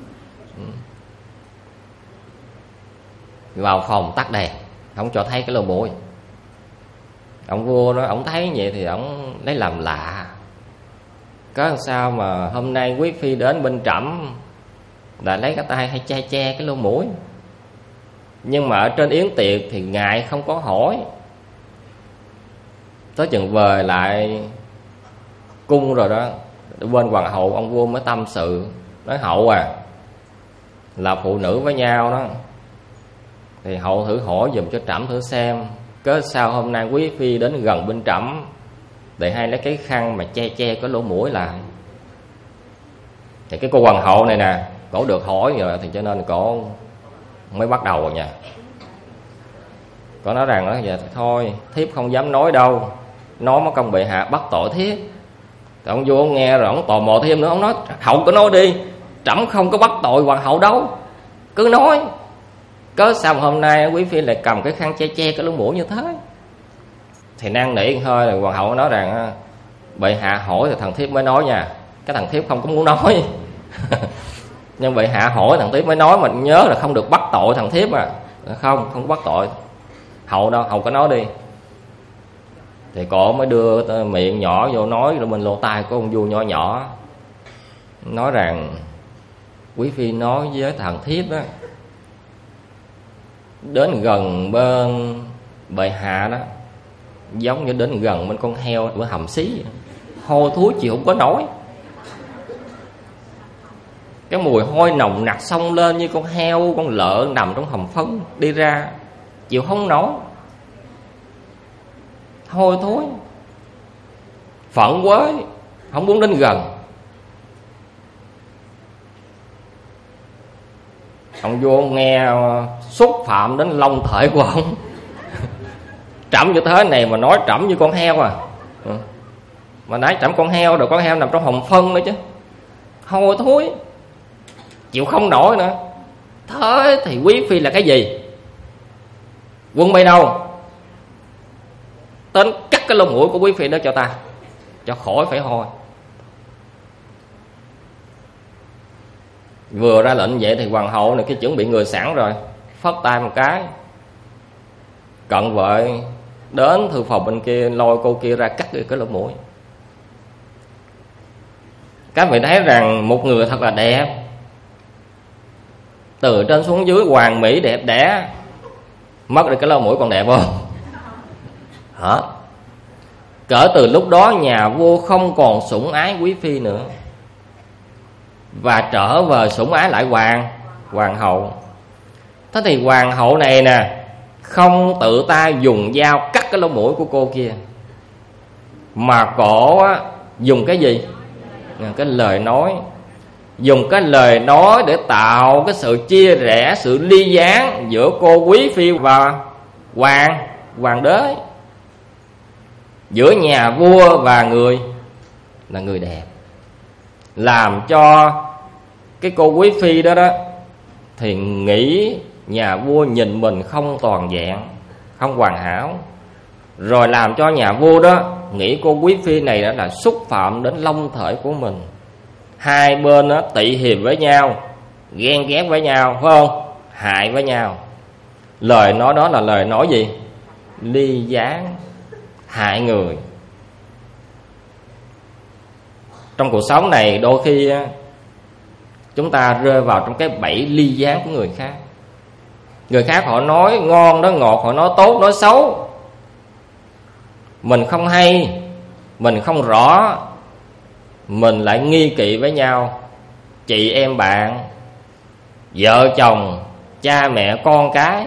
D: Vào phòng tắt đèn, không cho thấy cái lỗ mũi. Ông vua đó, ông thấy vậy thì ông lấy làm lạ. Có làm sao mà hôm nay quý phi đến bên trẫm đã lấy cái tay hay che che cái lỗ mũi. Nhưng mà ở trên yến tiệc thì ngài không có hỏi. Tới chừng về lại cung rồi đó, bên hoàng hậu ông vua mới tâm sự. Nói hậu à, là phụ nữ với nhau đó, thì hậu thử hỏi giùm cho trẫm thử xem, cớ sao hôm nay quý phi đến gần bên trẫm để hay lấy cái khăn mà che che cái lỗ mũi lại. Thì cái cô hoàng hậu này nè, cổ được hỏi rồi thì cho nên cổ mới bắt đầu rồi nha. Cổ nói rằng đó, dạ thôi thiếp không dám nói đâu, nói mất công bệ hạ bắt tội thiếp. Thì ông vua ông nghe rồi ông tò mò thêm nữa, ông nói hậu cứ nói đi, trẫm không có bắt tội hoàng hậu đâu, cứ nói. Cớ sao mà hôm nay quý phi lại cầm cái khăn che che cái lỗ mũi như thế? Thì năn nỉ hơi rồi hoàng hậu nói rằng bệ hạ hỏi thì thằng thiếp mới nói nha, cái thằng thiếp không có muốn nói. Nhưng bệ hạ hỏi thằng thiếp mới nói, mà nhớ là không được bắt tội thằng thiếp à. Không, không bắt tội hậu đâu, hậu có nói đi. Thì cổ mới đưa miệng nhỏ vô nói rồi bên lỗ tai của ông vua nhỏ nhỏ, nói rằng quý phi nói với thằng thiếp đó, đến gần bên bệ hạ đó giống như đến gần bên con heo bữa hầm xí, hôi thối chịu không có nổi. Cái mùi hôi nồng nặc xông lên như con heo, con lợn nằm trong hầm phân đi ra, chịu không nổi, hôi thối, phẫn quới, không muốn đến gần. Ông vua nghe xúc phạm đến long thể của ông. Trẫm như thế này mà nói trẫm như con heo à. Ừ. Mà nãy trẫm con heo rồi, con heo nằm trong hầm phân nữa chứ, hôi thối, chịu không nổi nữa. Thế thì quý phi là cái gì? Quân bay đâu? Đến cắt cái lông mũi của quý phi đó cho ta, cho khỏi phải hôi. Vừa ra lệnh vậy thì hoàng hậu này cái chuẩn bị người sẵn rồi, phất tay một cái, cận vệ đến thư phòng bên kia lôi cô kia ra cắt cái lỗ mũi. Các vị thấy rằng một người thật là đẹp, từ trên xuống dưới hoàn mỹ đẹp đẽ, mất được cái lỗ mũi còn đẹp không? Hả? Cỡ từ lúc đó nhà vua không còn sủng ái quý phi nữa, và trở về sủng ái lại hoàng hoàng hậu. Thế thì hoàng hậu này nè không tự tay dùng dao cắt cái lỗ mũi của cô kia, mà cổ á, dùng cái gì? Cái lời nói. Dùng cái lời nói để tạo cái sự chia rẽ, sự ly gián giữa cô quý phi và hoàng hoàng đế, giữa nhà vua và người là người đẹp, làm cho cái cô quý phi đó đó thì nghĩ nhà vua nhìn mình không toàn vẹn, không hoàn hảo, rồi làm cho nhà vua đó nghĩ cô quý phi này đã là xúc phạm đến long thể của mình. Hai bên đó tị hiềm với nhau, ghen ghét với nhau, phải không? Hại với nhau. Lời nói đó là lời nói gì? Ly gián, hại người. Trong cuộc sống này đôi khi chúng ta rơi vào trong cái bẫy ly gián của người khác. Người khác họ nói ngon nói ngọt, họ nói tốt nói xấu, mình không hay, mình không rõ, mình lại nghi kỵ với nhau. Chị em bạn, vợ chồng, cha mẹ con cái.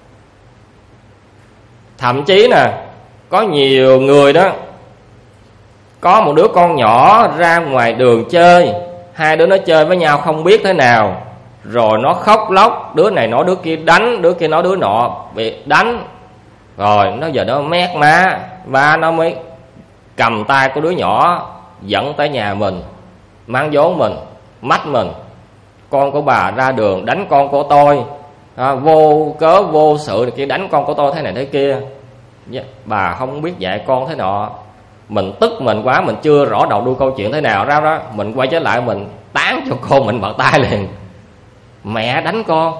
D: Thậm chí nè, có nhiều người đó, có một đứa con nhỏ ra ngoài đường chơi, hai đứa nó chơi với nhau không biết thế nào, rồi nó khóc lóc, đứa này nói đứa kia đánh, đứa kia nói đứa nọ bị đánh. Rồi nó giờ nó mét má, ba nó mới cầm tay của đứa nhỏ dẫn tới nhà mình, mang vốn mình, mách mình: con của bà ra đường đánh con của tôi, à, vô cớ vô sự thì kia đánh con của tôi thế này thế kia, bà không biết dạy con thế nọ. Mình tức mình quá, mình chưa rõ đầu đuôi câu chuyện thế nào ra đó, mình quay trở lại mình tán cho con mình bật tay liền. Mẹ đánh con,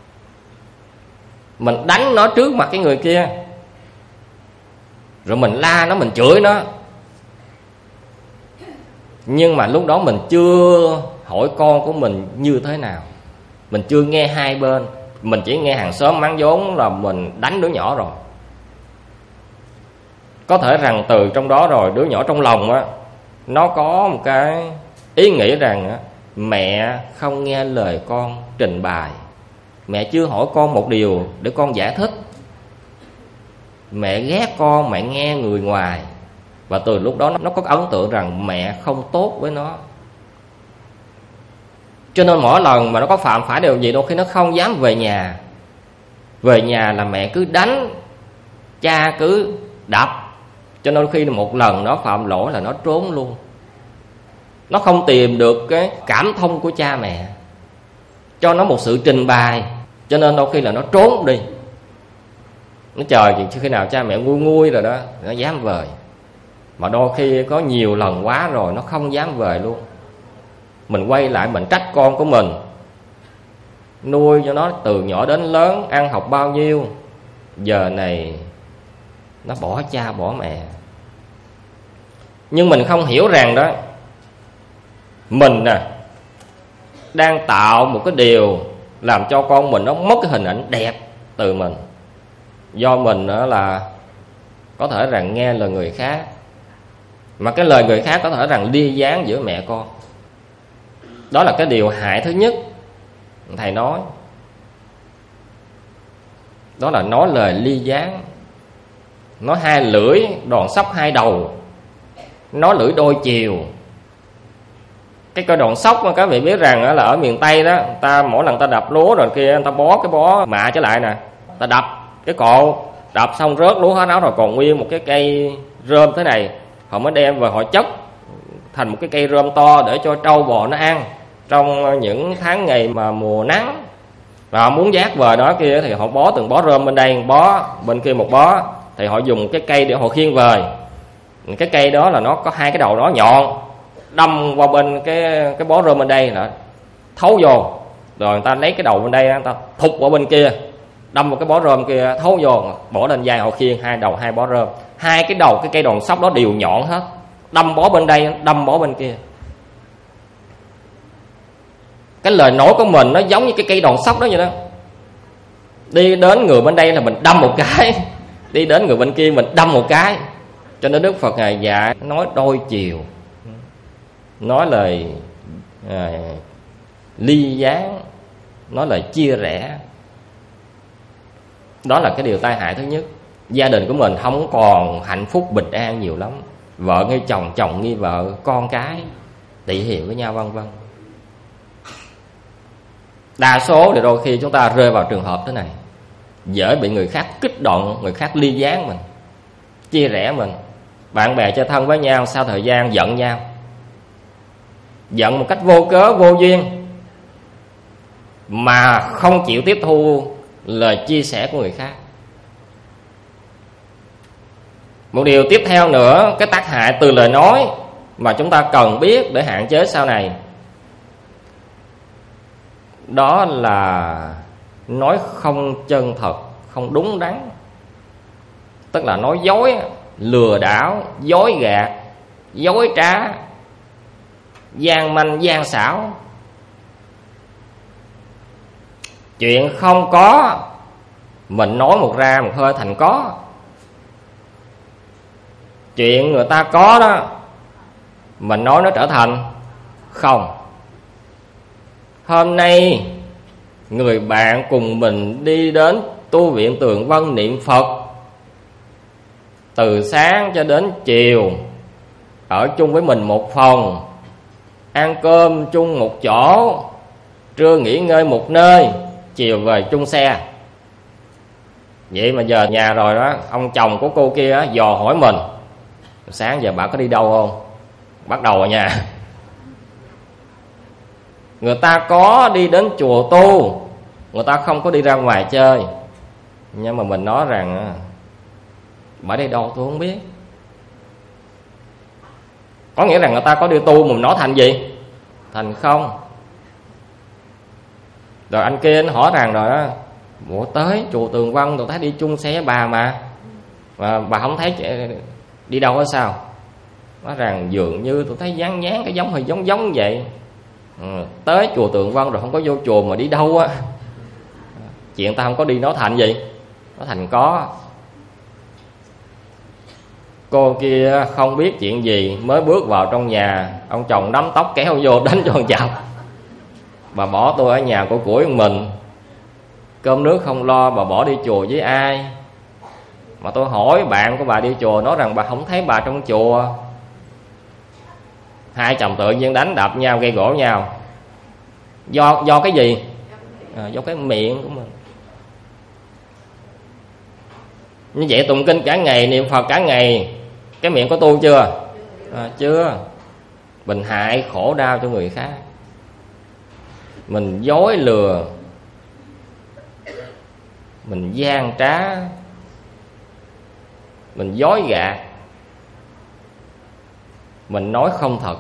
D: mình đánh nó trước mặt cái người kia, rồi mình la nó, mình chửi nó. Nhưng mà lúc đó mình chưa hỏi con của mình như thế nào, mình chưa nghe hai bên, mình chỉ nghe hàng xóm mắng vốn là mình đánh đứa nhỏ rồi. Có thể rằng từ trong đó rồi đứa nhỏ trong lòng á, nó có một cái ý nghĩ rằng á, mẹ không nghe lời con trình bày, mẹ chưa hỏi con một điều để con giải thích, mẹ ghét con, mẹ nghe người ngoài. Và từ lúc đó nó có ấn tượng rằng mẹ không tốt với nó. Cho nên mỗi lần mà nó có phạm phải điều gì, đôi khi nó không dám về nhà. Về nhà là mẹ cứ đánh, cha cứ đập. Cho nên khi một lần nó phạm lỗi là nó trốn luôn. Nó không tìm được cái cảm thông của cha mẹ, cho nó một sự trình bày, cho nên đôi khi là nó trốn đi. Nó chờ chứ khi nào cha mẹ nguôi nguôi rồi đó nó dám về. Mà đôi khi có nhiều lần quá rồi nó không dám về luôn. Mình quay lại mình trách con của mình, nuôi cho nó từ nhỏ đến lớn, ăn học bao nhiêu, giờ này nó bỏ cha bỏ mẹ. Nhưng mình không hiểu rằng đó, mình nè đang tạo một cái điều làm cho con mình nó mất cái hình ảnh đẹp từ mình. Do mình đó là có thể rằng nghe lời người khác, mà cái lời người khác có thể rằng ly gián giữa mẹ con. Đó là cái điều hại thứ nhất thầy nói. Đó là nói lời ly gián, nói hai lưỡi đòn sóc hai đầu, nói lưỡi đôi chiều. Cái cây đòn sóc mà các vị biết rằng là ở miền Tây đó, ta mỗi lần ta đập lúa rồi kia, ta bó cái bó mạ trở lại nè, ta đập cái cộ, đập xong rớt lúa hết áo rồi còn nguyên một cái cây rơm thế này, họ mới đem về họ chất thành một cái cây rơm to để cho trâu bò nó ăn trong những tháng ngày mà mùa nắng. Và họ muốn vác về đó kia thì họ bó từng bó rơm bên đây một bó, bên kia một bó, thì họ dùng cái cây để họ khiêng về. Cái cây đó là nó có hai cái đầu nó nhọn, đâm qua bên cái cái bó rơm bên đây là thấu vô, rồi người ta lấy cái đầu bên đây người ta thụt qua bên kia, đâm vào cái bó rơm kia thấu vô, bỏ lên vai họ khiêng hai đầu hai bó rơm. Hai cái đầu cái cây đòn sóc đó đều nhọn hết, đâm bó bên đây đâm bó bên kia. Cái lời nói của mình nó giống như cái cây đòn sóc đó vậy đó. Đi đến người bên đây là mình đâm một cái, đi đến người bên kia mình đâm một cái. Cho nên Đức Phật Ngài dạy nói đôi chiều, nói lời à, ly gián, nói lời chia rẽ. Đó là cái điều tai hại thứ nhất. Gia đình của mình không còn hạnh phúc bình an nhiều lắm. Vợ nghi chồng, chồng nghi vợ, con cái tị hiềm với nhau vân vân. Đa số thì đôi khi chúng ta rơi vào trường hợp thế này, dễ bị người khác kích động, người khác ly gián mình, chia rẽ mình. Bạn bè chơi thân với nhau, sau thời gian giận nhau, giận một cách vô cớ vô duyên, mà không chịu tiếp thu lời chia sẻ của người khác. Một điều tiếp theo nữa, cái tác hại từ lời nói mà chúng ta cần biết để hạn chế sau này, đó là nói không chân thật, không đúng đắn. Tức là nói dối, lừa đảo, dối gạt, dối trá, gian manh, gian xảo. Chuyện không có mình nói một ra một hơi thành có. Chuyện người ta có đó mình nói nó trở thành không. Hôm nay người bạn cùng mình đi đến tu viện Tường Vân niệm Phật, từ sáng cho đến chiều, ở chung với mình một phòng, ăn cơm chung một chỗ, trưa nghỉ ngơi một nơi, chiều về chung xe. Vậy mà giờ nhà rồi đó, ông chồng của cô kia dò hỏi mình: sáng giờ bà có đi đâu không? Bắt đầu rồi nha. Người ta có đi đến chùa tu, người ta không có đi ra ngoài chơi. Nhưng mà mình nói rằng bà đi đâu tôi không biết. Có nghĩa rằng người ta có đi tu, mình nói thành gì? Thành không. Rồi anh kia anh hỏi rằng rồi đó: ủa tới chùa Tường Vân tôi thấy đi chung xe với bà mà, mà bà không thấy đi đâu hết sao? Nói rằng dường như tôi thấy dán dán cái giống hơi giống giống vậy. Ừ, tới chùa Tường Vân rồi không có vô chùa mà đi đâu á. Chuyện ta không có đi nói thành gì? Nó thành có. Cô kia không biết chuyện gì, mới bước vào trong nhà, ông chồng nắm tóc kéo vô đánh cho một chặp. Bà bỏ tôi ở nhà của củi mình, cơm nước không lo, bà bỏ đi chùa với ai? Mà tôi hỏi bạn của bà đi chùa, nói rằng bà không thấy bà trong chùa. Hai chồng tự nhiên đánh đập nhau, gây gỗ nhau. Do do cái gì? À, do cái miệng của mình. Như vậy tụng kinh cả ngày, niệm Phật cả ngày, cái miệng có tu chưa? À, chưa. Mình hại khổ đau cho người khác, mình dối lừa, mình gian trá, mình dối gạt, mình nói không thật.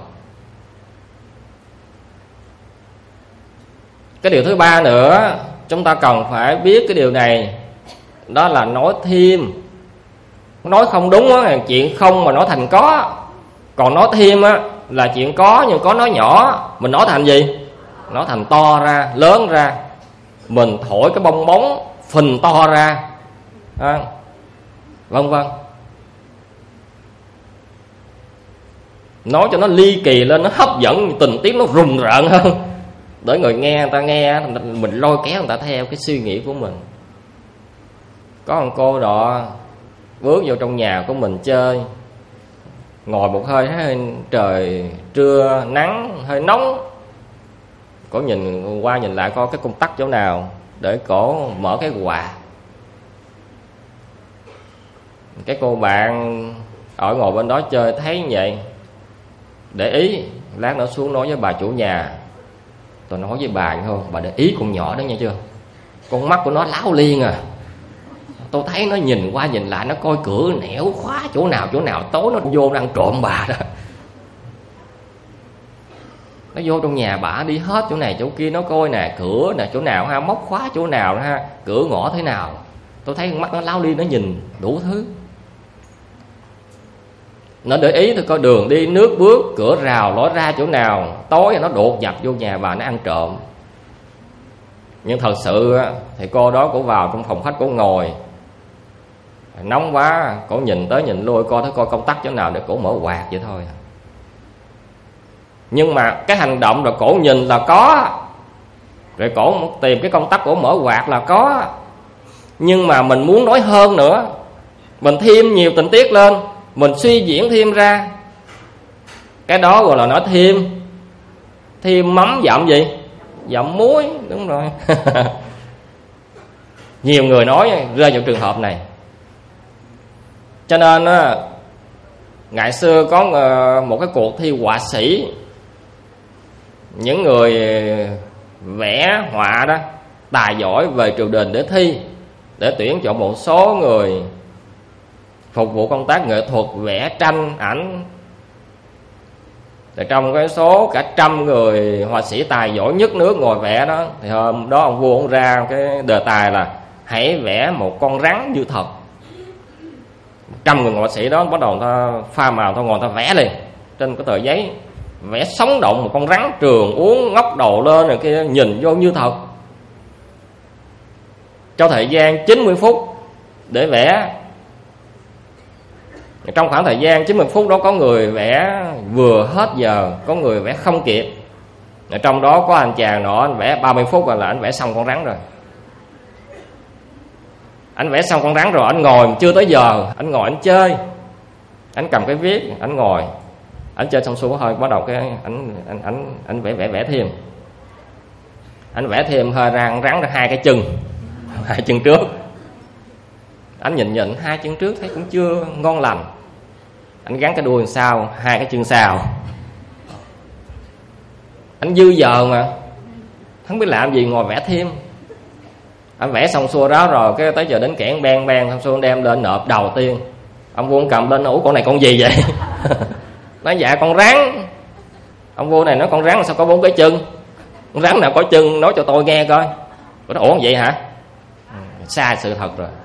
D: Cái điều thứ ba nữa chúng ta cần phải biết cái điều này, đó là nói thêm. Nói không đúng á, chuyện không mà nói thành có. Còn nói thêm á là chuyện có nhưng có nói nhỏ, mình nói thành gì? Nói thành to ra, lớn ra. Mình thổi cái bong bóng phình to ra, à, vân vân. Nói cho nó ly kỳ lên, nó hấp dẫn, tình tiết nó rùng rợn hơn, để người nghe người ta nghe, mình lôi kéo người ta theo cái suy nghĩ của mình. Có một cô đó bước vô trong nhà của mình chơi, ngồi một hơi thấy trời trưa nắng hơi nóng, cổ nhìn qua nhìn lại coi cái công tắc chỗ nào để cổ mở cái quạt. Cái cô bạn ở ngồi bên đó chơi thấy như vậy, để ý, lát nữa xuống nói với bà chủ nhà. Tôi nói với bà thôi, bà để ý con nhỏ đó nha chưa? Con mắt của nó láo liên à. Tôi thấy nó nhìn qua nhìn lại, nó coi cửa nẻo khóa chỗ nào chỗ nào, tối nó vô nó ăn trộm bà đó. Nó vô trong nhà bà đi hết chỗ này chỗ kia, nó coi nè, cửa nè chỗ nào ha, móc khóa chỗ nào ha, cửa ngõ thế nào. Tôi thấy con mắt nó láo liên, nó nhìn đủ thứ. Nó để ý tôi coi đường đi, nước bước, cửa rào lối ra chỗ nào, tối nó đột nhập vô nhà bà nó ăn trộm. Nhưng thật sự thì cô đó cổ vào trong phòng khách cổ ngồi, nóng quá, cổ nhìn tới nhìn lui coi thấy coi công tắc chỗ nào để cổ mở quạt vậy thôi. Nhưng mà cái hành động rồi cổ nhìn là có, rồi cổ tìm cái công tắc cổ mở quạt là có. Nhưng mà mình muốn nói hơn nữa, mình thêm nhiều tình tiết lên, mình suy diễn thêm ra, cái đó gọi là nói thêm. Thêm mắm dặm gì? Dặm muối, đúng rồi. Nhiều người nói rơi vào trường hợp này. Cho nên á, ngày xưa có một cái cuộc thi họa sĩ, những người vẽ họa đó tài giỏi về triều đình để thi, để tuyển chọn một số người phục vụ công tác nghệ thuật vẽ tranh ảnh. Thì trong cái số cả trăm người họa sĩ tài giỏi nhất nước ngồi vẽ đó, thì hôm đó ông vua ông ra cái đề tài là hãy vẽ một con rắn như thật. Trăm người họa sĩ đó bắt đầu ta pha màu, ta ngồi ta vẽ liền trên cái tờ giấy, vẽ sống động một con rắn trường uống ngóc đầu lên rồi kia, nhìn vô như thật. Cho thời gian chín mươi phút để vẽ. Trong khoảng thời gian chín mươi phút đó có người vẽ vừa hết giờ, có người vẽ không kịp. Trong đó có anh chàng nọ anh vẽ ba mươi phút rồi là anh vẽ xong con rắn rồi. Anh vẽ xong con rắn rồi anh ngồi chưa tới giờ, anh ngồi anh chơi. Anh cầm cái viết, anh ngồi, anh chơi xong xuôi hơi bắt đầu cái anh anh anh anh vẽ vẽ vẽ thêm. Anh vẽ thêm hơi ra con rắn ra hai cái chân, hai chân trước. Anh nhìn nhìn hai chân trước thấy cũng chưa ngon lành. Anh gắn cái đuôi làm sao, hai cái chân sau. Anh dư giờ mà không biết làm gì, ngồi vẽ thêm. Anh vẽ xong xuôi đó rồi cái tới giờ đến kẽn beng beng xong xuôi đem lên nộp đầu tiên. Ông vua cầm lên, ủa con này con gì vậy? Nói dạ con rắn. Ông vua này nói con rắn sao có bốn cái chân? Con rắn nào có chân nói cho tôi nghe coi. Ủa vậy hả? Sai sự thật rồi.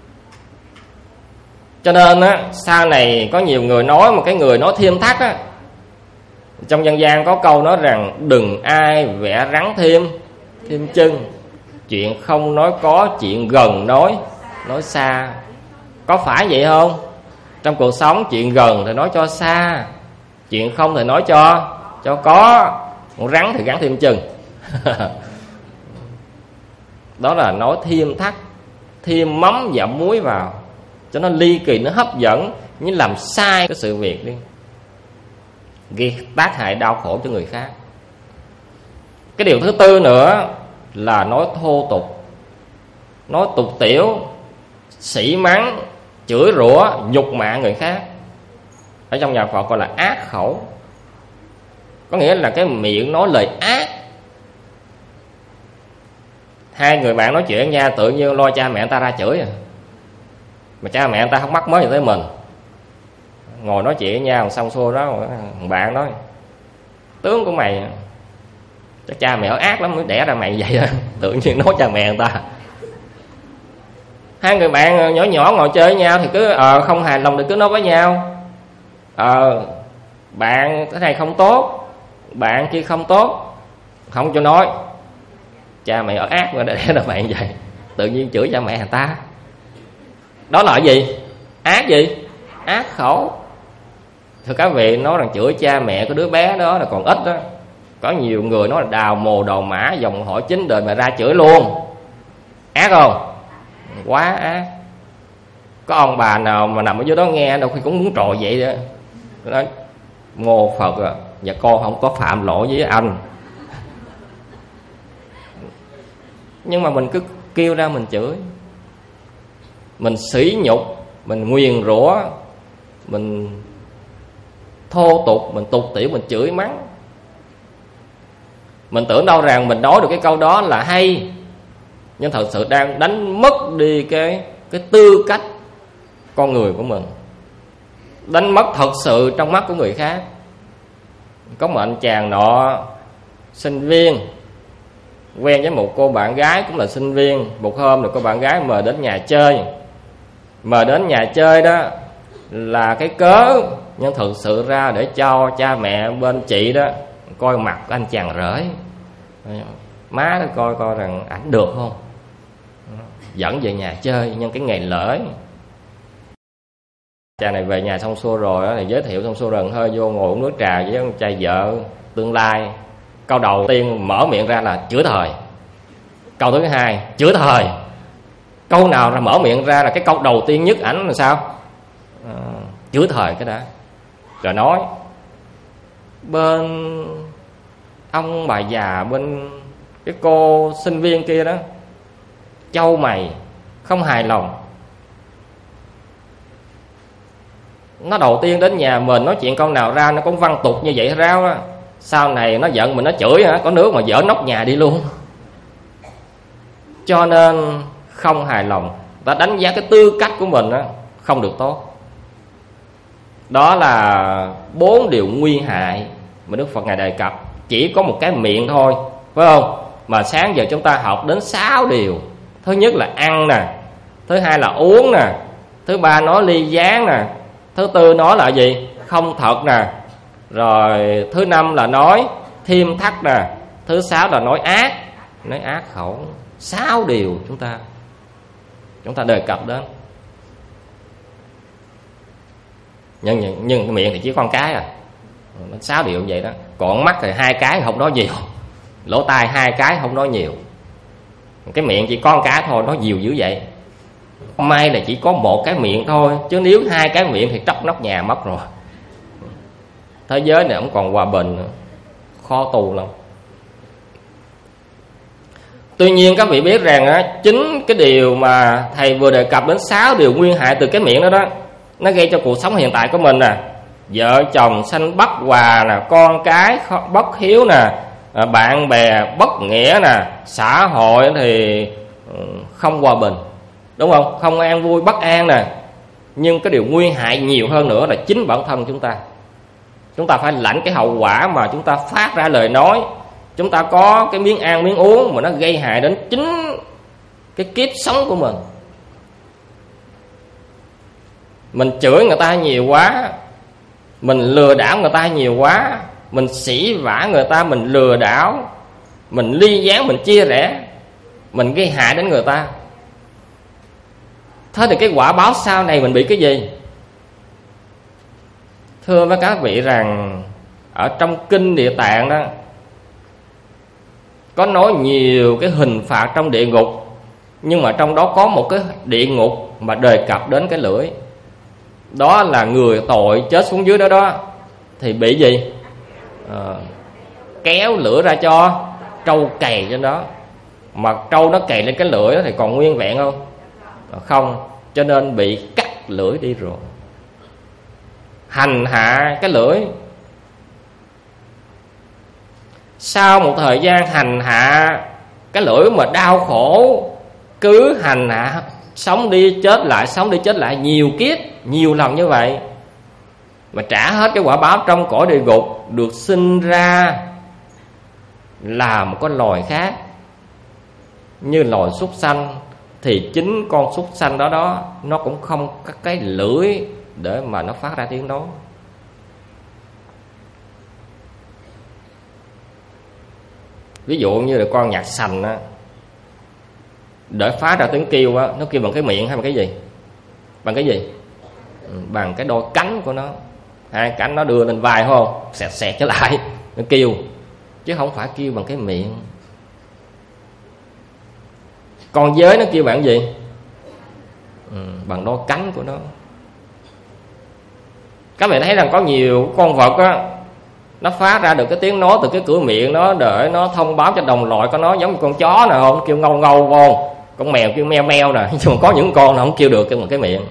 D: Cho nên á, sau này có nhiều người nói một cái người nói thêm thắt á. Trong dân gian có câu nói rằng đừng ai vẽ rắn thêm thêm chân. Chuyện không nói có, chuyện gần nói nói xa. Có phải vậy không? Trong cuộc sống chuyện gần thì nói cho xa, chuyện không thì nói cho cho có. Con rắn thì gắn thêm chân. Đó là nói thêm thắt, thêm mắm và muối vào cho nó ly kỳ, nó hấp dẫn, nhưng làm sai cái sự việc đi, gây tác hại đau khổ cho người khác. Cái điều thứ tư nữa là nói thô tục, nói tục tiểu, sỉ mắng, chửi rủa, nhục mạ người khác. Ở trong nhà Phật gọi là ác khẩu, có nghĩa là cái miệng nói lời ác. Hai người bạn nói chuyện với nhau tự nhiên lôi cha mẹ người ta ra chửi à. Mà cha mẹ người ta không mắc mới gì tới mình. Ngồi nói chuyện với nhau xong xuôi đó, bạn nói tướng của mày chắc cha mẹ ác lắm mới đẻ ra mày vậy đó. Tự nhiên nói cha mẹ người ta. Hai người bạn nhỏ nhỏ ngồi chơi với nhau thì cứ ờ, không hài lòng thì cứ nói với nhau, ờ bạn cái này không tốt, bạn kia không tốt, không cho nói. Cha mẹ ở ác mà đẻ ra mẹ vậy. Tự nhiên chửi cha mẹ người ta. Đó là gì? Ác gì? Ác khẩu. Thưa các vị, nói rằng chửi cha mẹ của đứa bé đó là còn ít đó. Có nhiều người nói là đào mồ đầu mã, dòng họ chính đời mà ra chửi luôn. Ác không? Quá ác. Có ông bà nào mà nằm ở dưới đó nghe đâu khi cũng muốn trò vậy đó. Nói mô Phật à, và con không có phạm lỗi với anh. Nhưng mà mình cứ kêu ra mình chửi, mình sỉ nhục, mình nguyền rủa, mình thô tục, mình tục tiểu, mình chửi mắng. Mình tưởng đâu rằng mình nói được cái câu đó là hay, nhưng thật sự đang đánh mất đi cái cái tư cách con người của mình, đánh mất thật sự trong mắt của người khác. Có một anh chàng nọ sinh viên quen với một cô bạn gái cũng là sinh viên. Một hôm rồi cô bạn gái mời đến nhà chơi. Mời đến nhà chơi đó là cái cớ, nhưng thực sự ra để cho cha mẹ bên chị đó coi mặt của anh chàng rỡi. Má nó coi coi rằng ảnh được không, dẫn về nhà chơi nhân cái ngày lễ. Cha này về nhà xong xuôi rồi đó, thì giới thiệu xong xuôi rồi hơi vô ngồi uống nước trà với ông trai vợ tương lai. Câu đầu tiên mở miệng ra là chửi thời. Câu thứ hai chửi thời. Câu nào là mở miệng ra là cái câu đầu tiên nhất ảnh là sao? À, chửi thời cái đã. Rồi nói bên ông bà già, bên cái cô sinh viên kia đó châu mày không hài lòng. Nó đầu tiên đến nhà mình nói chuyện câu nào ra nó cũng văn tục như vậy rao á. Sau này nó giận mình nó chửi hả, có nước mà dỡ nóc nhà đi luôn. cho nên không hài lòng, ta đánh giá cái tư cách của mình á không được tốt. Đó là bốn điều nguy hại mà Đức Phật Ngài đề cập. Chỉ có một cái miệng thôi, phải không? Mà sáng giờ chúng ta học đến sáu điều. Thứ nhất là ăn nè, thứ hai là uống nè, thứ ba nói ly gián nè, thứ tư nói là gì? Không thật nè, rồi thứ năm là nói thêm thắt nè, thứ sáu là nói ác, nói ác khẩu. Sáu điều chúng ta chúng ta đề cập đến. Nhưng, nhưng, nhưng cái miệng thì chỉ con cái à, sáu điều vậy đó. Còn mắt thì hai cái không nói nhiều, lỗ tai hai cái không nói nhiều, cái miệng chỉ con cái thôi nói nhiều dữ vậy. May là chỉ có một cái miệng thôi, chứ nếu hai cái miệng thì tróc nóc nhà mất rồi. Thế giới này không còn hòa bình nữa, khó tu lắm. Tuy nhiên các vị biết rằng á, chính cái điều mà thầy vừa đề cập đến sáu điều nguy hại từ cái miệng đó đó, nó gây cho cuộc sống hiện tại của mình nè. Vợ chồng sanh bất hòa nè, con cái bất hiếu nè, bạn bè bất nghĩa nè, xã hội thì không hòa bình, đúng không? Không an vui, bất an nè. Nhưng cái điều nguy hại nhiều hơn nữa là chính bản thân chúng ta. Chúng ta phải lãnh cái hậu quả mà chúng ta phát ra lời nói. Chúng ta có cái miếng ăn miếng uống mà nó gây hại đến chính cái kiếp sống của mình. Mình chửi người ta nhiều quá, mình lừa đảo người ta nhiều quá, mình sỉ vả người ta, mình lừa đảo, mình ly gián, mình chia rẽ, mình gây hại đến người ta. Thế thì cái quả báo sau này mình bị cái gì? Thưa với các vị rằng ở trong kinh Địa Tạng đó có nói nhiều cái hình phạt trong địa ngục, nhưng mà trong đó có một cái địa ngục mà đề cập đến cái lưỡi. Đó là người tội chết xuống dưới đó đó thì bị gì? À, kéo lưỡi ra cho trâu cày trên đó. Mà trâu nó cày lên cái lưỡi đó thì còn nguyên vẹn không? À, không, cho nên bị cắt lưỡi đi rồi. Hành hạ cái lưỡi. Sau một thời gian hành hạ cái lưỡi mà đau khổ, cứ hành hạ sống đi chết lại, sống đi chết lại nhiều kiếp, nhiều lần như vậy, mà trả hết cái quả báo trong cõi địa ngục, được sinh ra là một con loài khác, như loài súc sanh. Thì chính con súc sanh đó đó nó cũng không có cái lưỡi để mà nó phát ra tiếng nói. Ví dụ như là con nhạc sành á, để phát ra tiếng kêu á, nó kêu bằng cái miệng hay bằng cái gì? Bằng cái gì? Bằng cái đôi cánh của nó. Hai cánh nó đưa lên vai không? Xẹt xẹt trở lại, nó kêu. Chứ không phải kêu bằng cái miệng. Con dế nó kêu bằng gì? Ừ, bằng đôi cánh của nó. Các bạn thấy rằng có nhiều con vật á, nó phát ra được cái tiếng nói từ cái cửa miệng nó, để nó thông báo cho đồng loại của nó. Giống như con chó nè, không kêu ngâu ngâu không? Con mèo kêu meo meo nè. Nhưng mà có những con nó không kêu được bằng cái miệng.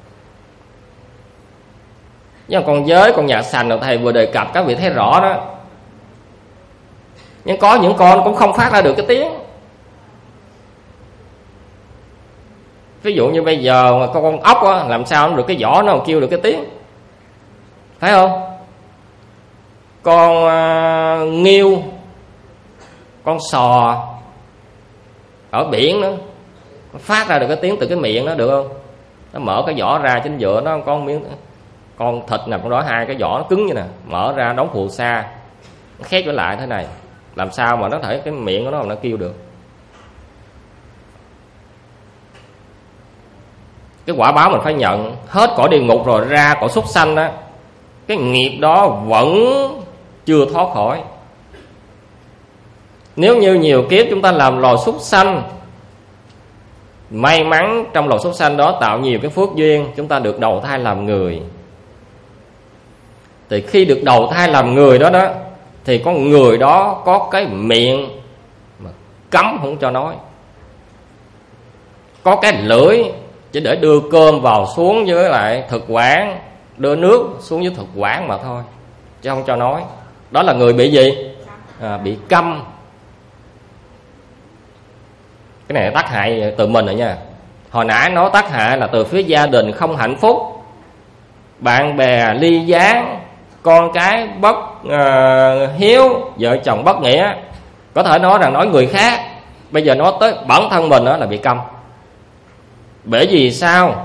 D: Nhưng mà con dế, con nhạc sành thầy vừa đề cập, các vị thấy rõ đó. Nhưng có những con cũng không phát ra được cái tiếng. Ví dụ như bây giờ mà con, con ốc á, làm sao nó được cái vỏ nó kêu được cái tiếng, phải không? Con uh, nghêu, con sò ở biển nữa, nó phát ra được cái tiếng từ cái miệng nó được không? Nó mở cái vỏ ra, trên giữa nó có miếng con thịt nè, trong đó hai cái vỏ nó cứng như nè, mở ra đóng phù sa, nó khép trở lại thế này, làm sao mà nó thể cái miệng của nó nó kêu được? Cái quả báo mình phải nhận. Hết cõi địa ngục rồi ra cõi súc sanh đó, cái nghiệp đó vẫn chưa thoát khỏi. Nếu như nhiều kiếp chúng ta làm loài súc sanh, may mắn trong loài súc sanh đó tạo nhiều cái phước duyên, chúng ta được đầu thai làm người. Thì khi được đầu thai làm người đó đó, thì con người đó có cái miệng mà cấm không cho nói, có cái lưỡi chỉ để đưa cơm vào xuống với lại thực quản, đưa nước xuống với thực quản mà thôi, chứ không cho nói. Đó là người bị gì? À, bị câm. Cái này tác hại từ mình rồi nha. Hồi nãy nói tác hại là từ phía gia đình không hạnh phúc, bạn bè ly gián, con cái bất uh, hiếu, vợ chồng bất nghĩa. Có thể nói rằng nói người khác. Bây giờ nói tới bản thân mình đó là bị câm. Bởi vì sao?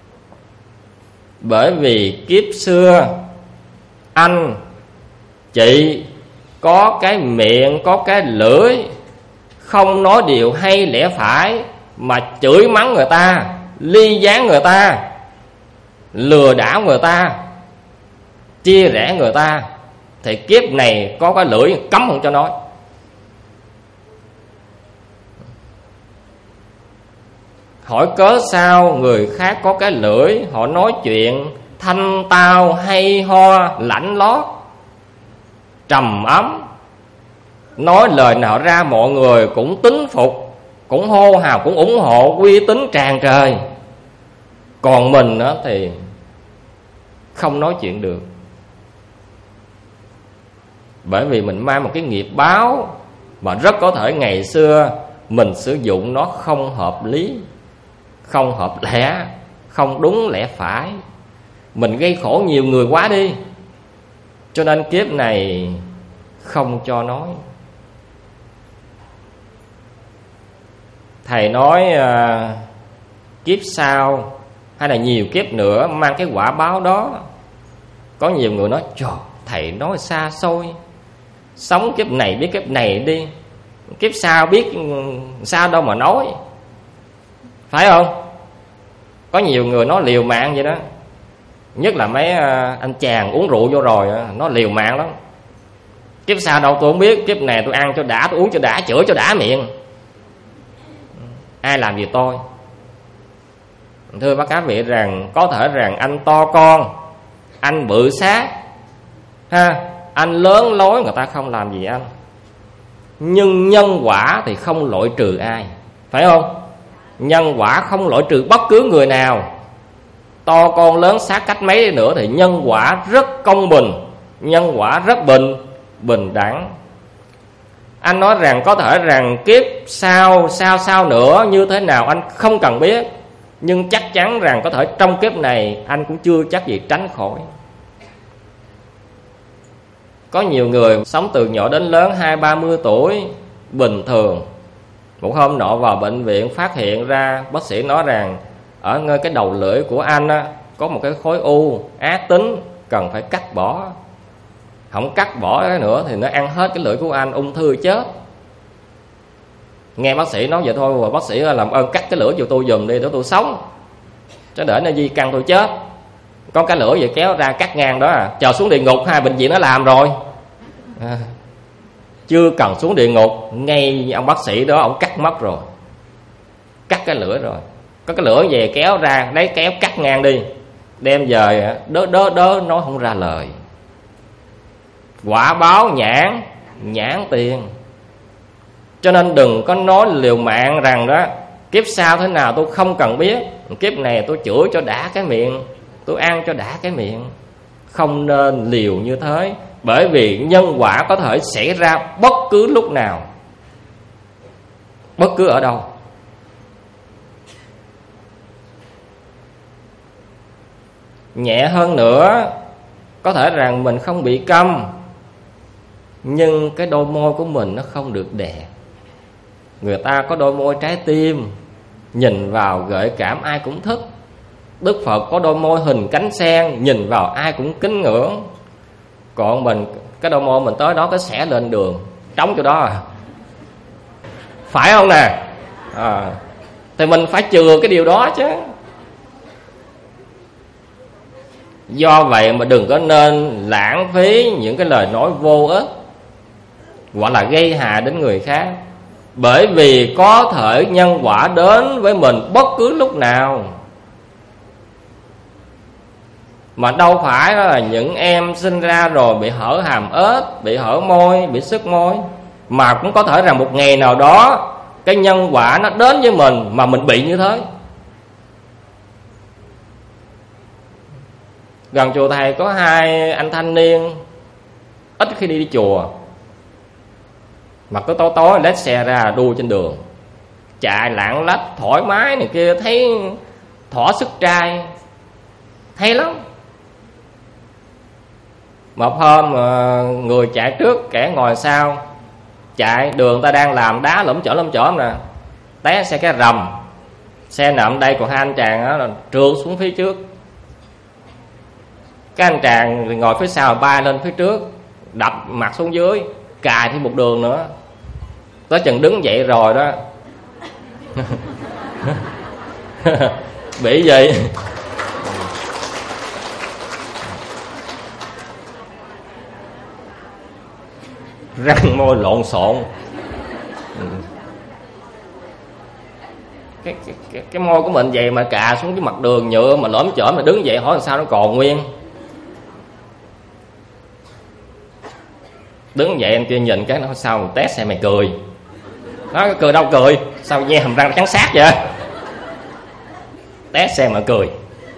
D: Bởi vì kiếp xưa anh, chị có cái miệng, có cái lưỡi, không nói điều hay lẽ phải, mà chửi mắng người ta, ly gián người ta, lừa đảo người ta, chia rẽ người ta. Thì kiếp này có cái lưỡi cấm không cho nói. Hỏi cớ sao người khác có cái lưỡi, họ nói chuyện thanh tao hay ho, lạnh lót, trầm ấm, nói lời nào ra mọi người cũng tín phục, cũng hô hào, cũng ủng hộ, uy tín tràn trời. Còn mình đó thì không nói chuyện được. Bởi vì mình mang một cái nghiệp báo mà rất có thể ngày xưa mình sử dụng nó không hợp lý, không hợp lẽ, không đúng lẽ phải. Mình gây khổ nhiều người quá đi, cho nên kiếp này không cho nói. Thầy nói à, kiếp sau hay là nhiều kiếp nữa mang cái quả báo đó. Có nhiều người nói trời, thầy nói xa xôi, sống kiếp này biết kiếp này đi, kiếp sau biết sao đâu mà nói, phải không? Có nhiều người nói liều mạng vậy đó. Nhất là mấy anh chàng uống rượu vô rồi nó liều mạng lắm. Kiếp sau đâu tôi không biết, kiếp này tôi ăn cho đã, tôi uống cho đã, chữa cho đã miệng, ai làm gì tôi. Thưa bác các vị rằng có thể rằng anh to con, anh bự xác ha, anh lớn lối, người ta không làm gì anh. Nhưng nhân quả thì không loại trừ ai, phải không? Nhân quả không loại trừ bất cứ người nào. To con lớn xác cách mấy đi nữa thì nhân quả rất công bình, nhân quả rất bình bình đẳng. Anh nói rằng có thể rằng kiếp sau sau sau nữa như thế nào anh không cần biết, nhưng chắc chắn rằng có thể trong kiếp này anh cũng chưa chắc gì tránh khỏi. Có nhiều người sống từ nhỏ đến lớn hai ba mươi tuổi bình thường. Một hôm nọ vào bệnh viện phát hiện ra, bác sĩ nói rằng ở ngay cái đầu lưỡi của anh á, có một cái khối u ác tính, cần phải cắt bỏ. Không cắt bỏ cái nữa thì nó ăn hết cái lưỡi của anh, ung thư chết. Nghe bác sĩ nói vậy thôi, và bác sĩ làm ơn cắt cái lưỡi cho tôi giùm đi để tôi sống, chứ để nó di căn tôi chết. Có cái lưỡi vậy kéo ra cắt ngang đó à, chờ xuống địa ngục hai bệnh viện nó làm rồi à, chưa cần xuống địa ngục, ngay ông bác sĩ đó ông cắt mất rồi, cắt cái lưỡi rồi. Có cái lưỡi về kéo ra, lấy kéo cắt ngang đi, đem về đớ đớ đớ nói không ra lời. Quả báo nhãn, nhãn tiền. Cho nên đừng có nói liều mạng rằng đó kiếp sau thế nào tôi không cần biết, kiếp này tôi chữa cho đã cái miệng, tôi ăn cho đã cái miệng. Không nên liều như thế. Bởi vì nhân quả có thể xảy ra bất cứ lúc nào, bất cứ ở đâu. Nhẹ hơn nữa, có thể rằng mình không bị câm, nhưng cái đôi môi của mình nó không được đẹp. Người ta có đôi môi trái tim, nhìn vào gợi cảm ai cũng thích. Đức Phật có đôi môi hình cánh sen, nhìn vào ai cũng kính ngưỡng. Còn mình, cái đôi môi mình tới đó cái xẻ lên đường, trống chỗ đó à, phải không nè à, thì mình phải chừa cái điều đó chứ. Do vậy mà đừng có nên lãng phí những cái lời nói vô ích hoặc là gây hại đến người khác. Bởi vì có thể nhân quả đến với mình bất cứ lúc nào. Mà đâu phải là những em sinh ra rồi bị hở hàm ếch, bị hở môi, bị sứt môi. Mà cũng có thể rằng một ngày nào đó cái nhân quả nó đến với mình mà mình bị như thế. Gần chùa thầy có hai anh thanh niên ít khi đi, đi chùa, mà cứ tối tối lết xe ra đua trên đường. chạy lạng lách thoải mái này kia, thấy thỏa sức trai, hay lắm. Một hôm người chạy trước, kẻ ngồi sau, chạy đường ta đang làm đá lởm chởm lởm chởm nè, té xe cái rầm, xe nằm đây, còn hai anh chàng đó là trượt xuống phía trước. Cái anh chàng ngồi phía sau bay lên phía trước, đập mặt xuống dưới, cài thêm một đường nữa. Tới chừng đứng dậy rồi đó bị gì răng môi lộn xộn. Cái, cái, cái, cái môi của mình vậy mà cà xuống cái mặt đường nhựa mà lõm chởm, mà đứng dậy hỏi làm sao nó còn nguyên. Đứng dậy em kia nhìn cái nó sao mà test xem mày cười. Nó cười đâu cười, sao nhe hàm răng trắng sát vậy? Test xem mà cười.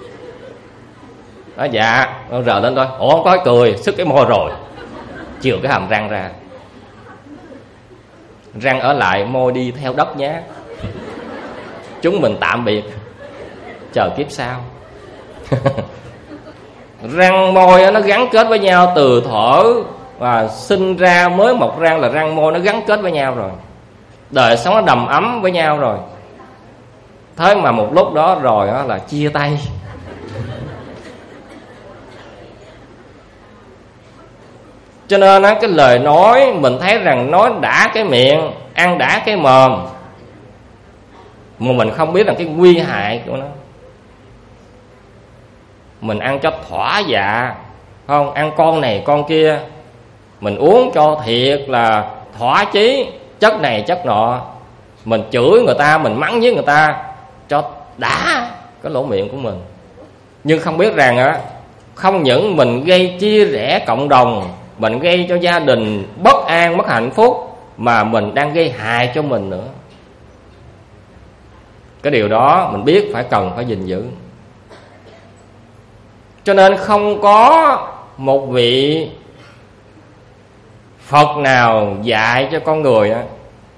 D: Đó dạ, nó rờ lên thôi. Ủa không có cười, sức cái môi rồi. Chừa cái hàm răng ra. Răng ở lại, môi đi theo đất nhá. Chúng mình tạm biệt, chờ kiếp sau. Răng môi nó gắn kết với nhau từ thuở và sinh ra mới mọc răng là răng môi nó gắn kết với nhau rồi. Đời sống nó đầm ấm với nhau rồi. Thế mà một lúc đó rồi đó là chia tay. Cho nên á, cái lời nói mình thấy rằng nói đã cái miệng, ăn đã cái mồm, mà mình không biết rằng cái nguy hại của nó. Mình ăn cho thỏa dạ, không ăn con này con kia, mình uống cho thiệt là thỏa chí, chất này chất nọ, mình chửi người ta, mình mắng với người ta cho đã cái lỗ miệng của mình. Nhưng không biết rằng á, không những mình gây chia rẽ cộng đồng, mình gây cho gia đình bất an, mất hạnh phúc, mà mình đang gây hại cho mình nữa. Cái điều đó mình biết phải cần phải gìn giữ. Cho nên không có một vị Phật nào dạy cho con người á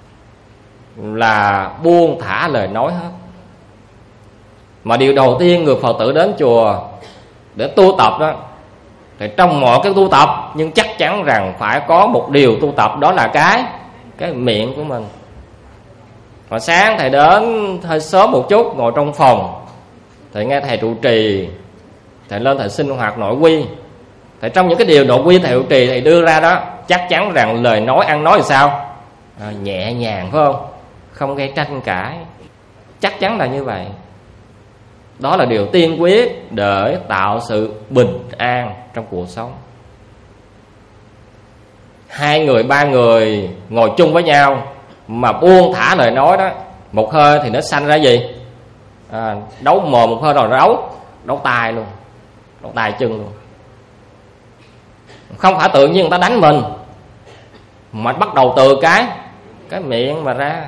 D: là buông thả lời nói hết. Mà điều đầu tiên người Phật tử đến chùa để tu tập đó, thì trong mọi cái tu tập, nhưng chắc chắn rằng phải có một điều tu tập, đó là cái cái miệng của mình. Hồi sáng thầy đến hơi sớm một chút, ngồi trong phòng, thầy nghe thầy trụ trì, thầy lên thầy sinh hoạt nội quy. Thầy trong những cái điều nội quy thầy trụ trì thầy đưa ra đó, chắc chắn rằng lời nói ăn nói là sao? À, nhẹ nhàng phải không? Không gây tranh cãi. Chắc chắn là như vậy. Đó là điều tiên quyết để tạo sự bình an trong cuộc sống. Hai người, ba người ngồi chung với nhau mà buông thả lời nói đó, một hơi thì nó sanh ra gì? À, đấu mồm một hơi rồi đấu đấu tay luôn, đấu tay chân luôn. Không phải tự nhiên người ta đánh mình, mà bắt đầu từ cái cái miệng mà ra.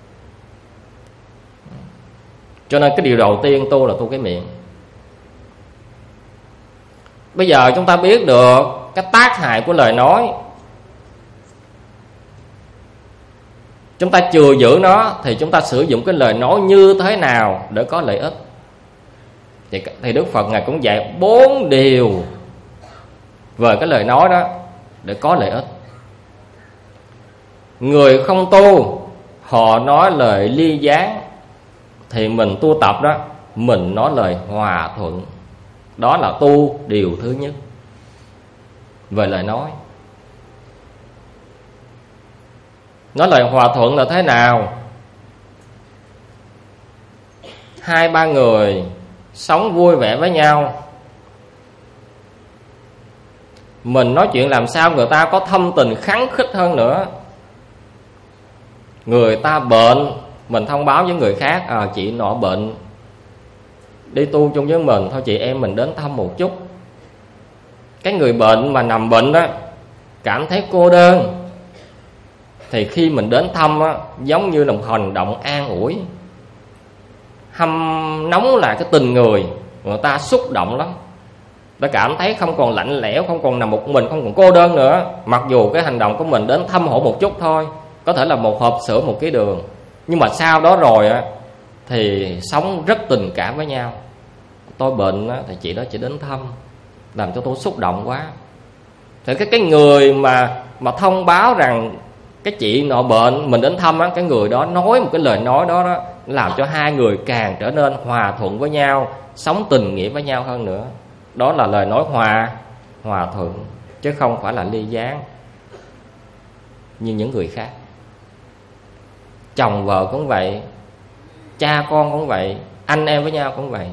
D: Cho nên cái điều đầu tiên tu là tu cái miệng. Bây giờ chúng ta biết được cái tác hại của lời nói, chúng ta chừa giữ nó, thì chúng ta sử dụng cái lời nói như thế nào để có lợi ích. Thì, thì Đức Phật Ngài cũng dạy bốn điều về cái lời nói đó để có lợi ích. Người không tu, họ nói lời ly gián, thì mình tu tập đó, mình nói lời hòa thuận. Đó là tu điều thứ nhất về lời nói. Nói lời hòa thuận là thế nào? Hai ba người sống vui vẻ với nhau, mình nói chuyện làm sao người ta có thâm tình khắng khích hơn nữa. Người ta bệnh, mình thông báo với người khác, à, chị nọ bệnh, đi tu chung với mình, thôi chị em mình đến thăm một chút. Cái người bệnh mà nằm bệnh đó, cảm thấy cô đơn, thì khi mình đến thăm á, giống như là một hành động an ủi, hâm nóng lại cái tình người. Người ta xúc động lắm, ta cảm thấy không còn lạnh lẽo, không còn nằm một mình, không còn cô đơn nữa. Mặc dù cái hành động của mình đến thăm hộ một chút thôi, có thể là một hộp sữa, một ký đường, Nhưng mà sau đó rồi á thì sống rất tình cảm với nhau. Tôi bệnh á, thì chị đó chỉ đến thăm, làm cho tôi xúc động quá. Thì cái cái người mà mà thông báo rằng cái chị nọ bệnh, mình đến thăm á, cái người đó nói một cái lời nói đó, đó làm cho hai người càng trở nên hòa thuận với nhau, sống tình nghĩa với nhau hơn nữa. Đó là lời nói hòa hòa thuận, chứ không phải là ly gián như những người khác. Chồng vợ cũng vậy, cha con cũng vậy, anh em với nhau cũng vậy.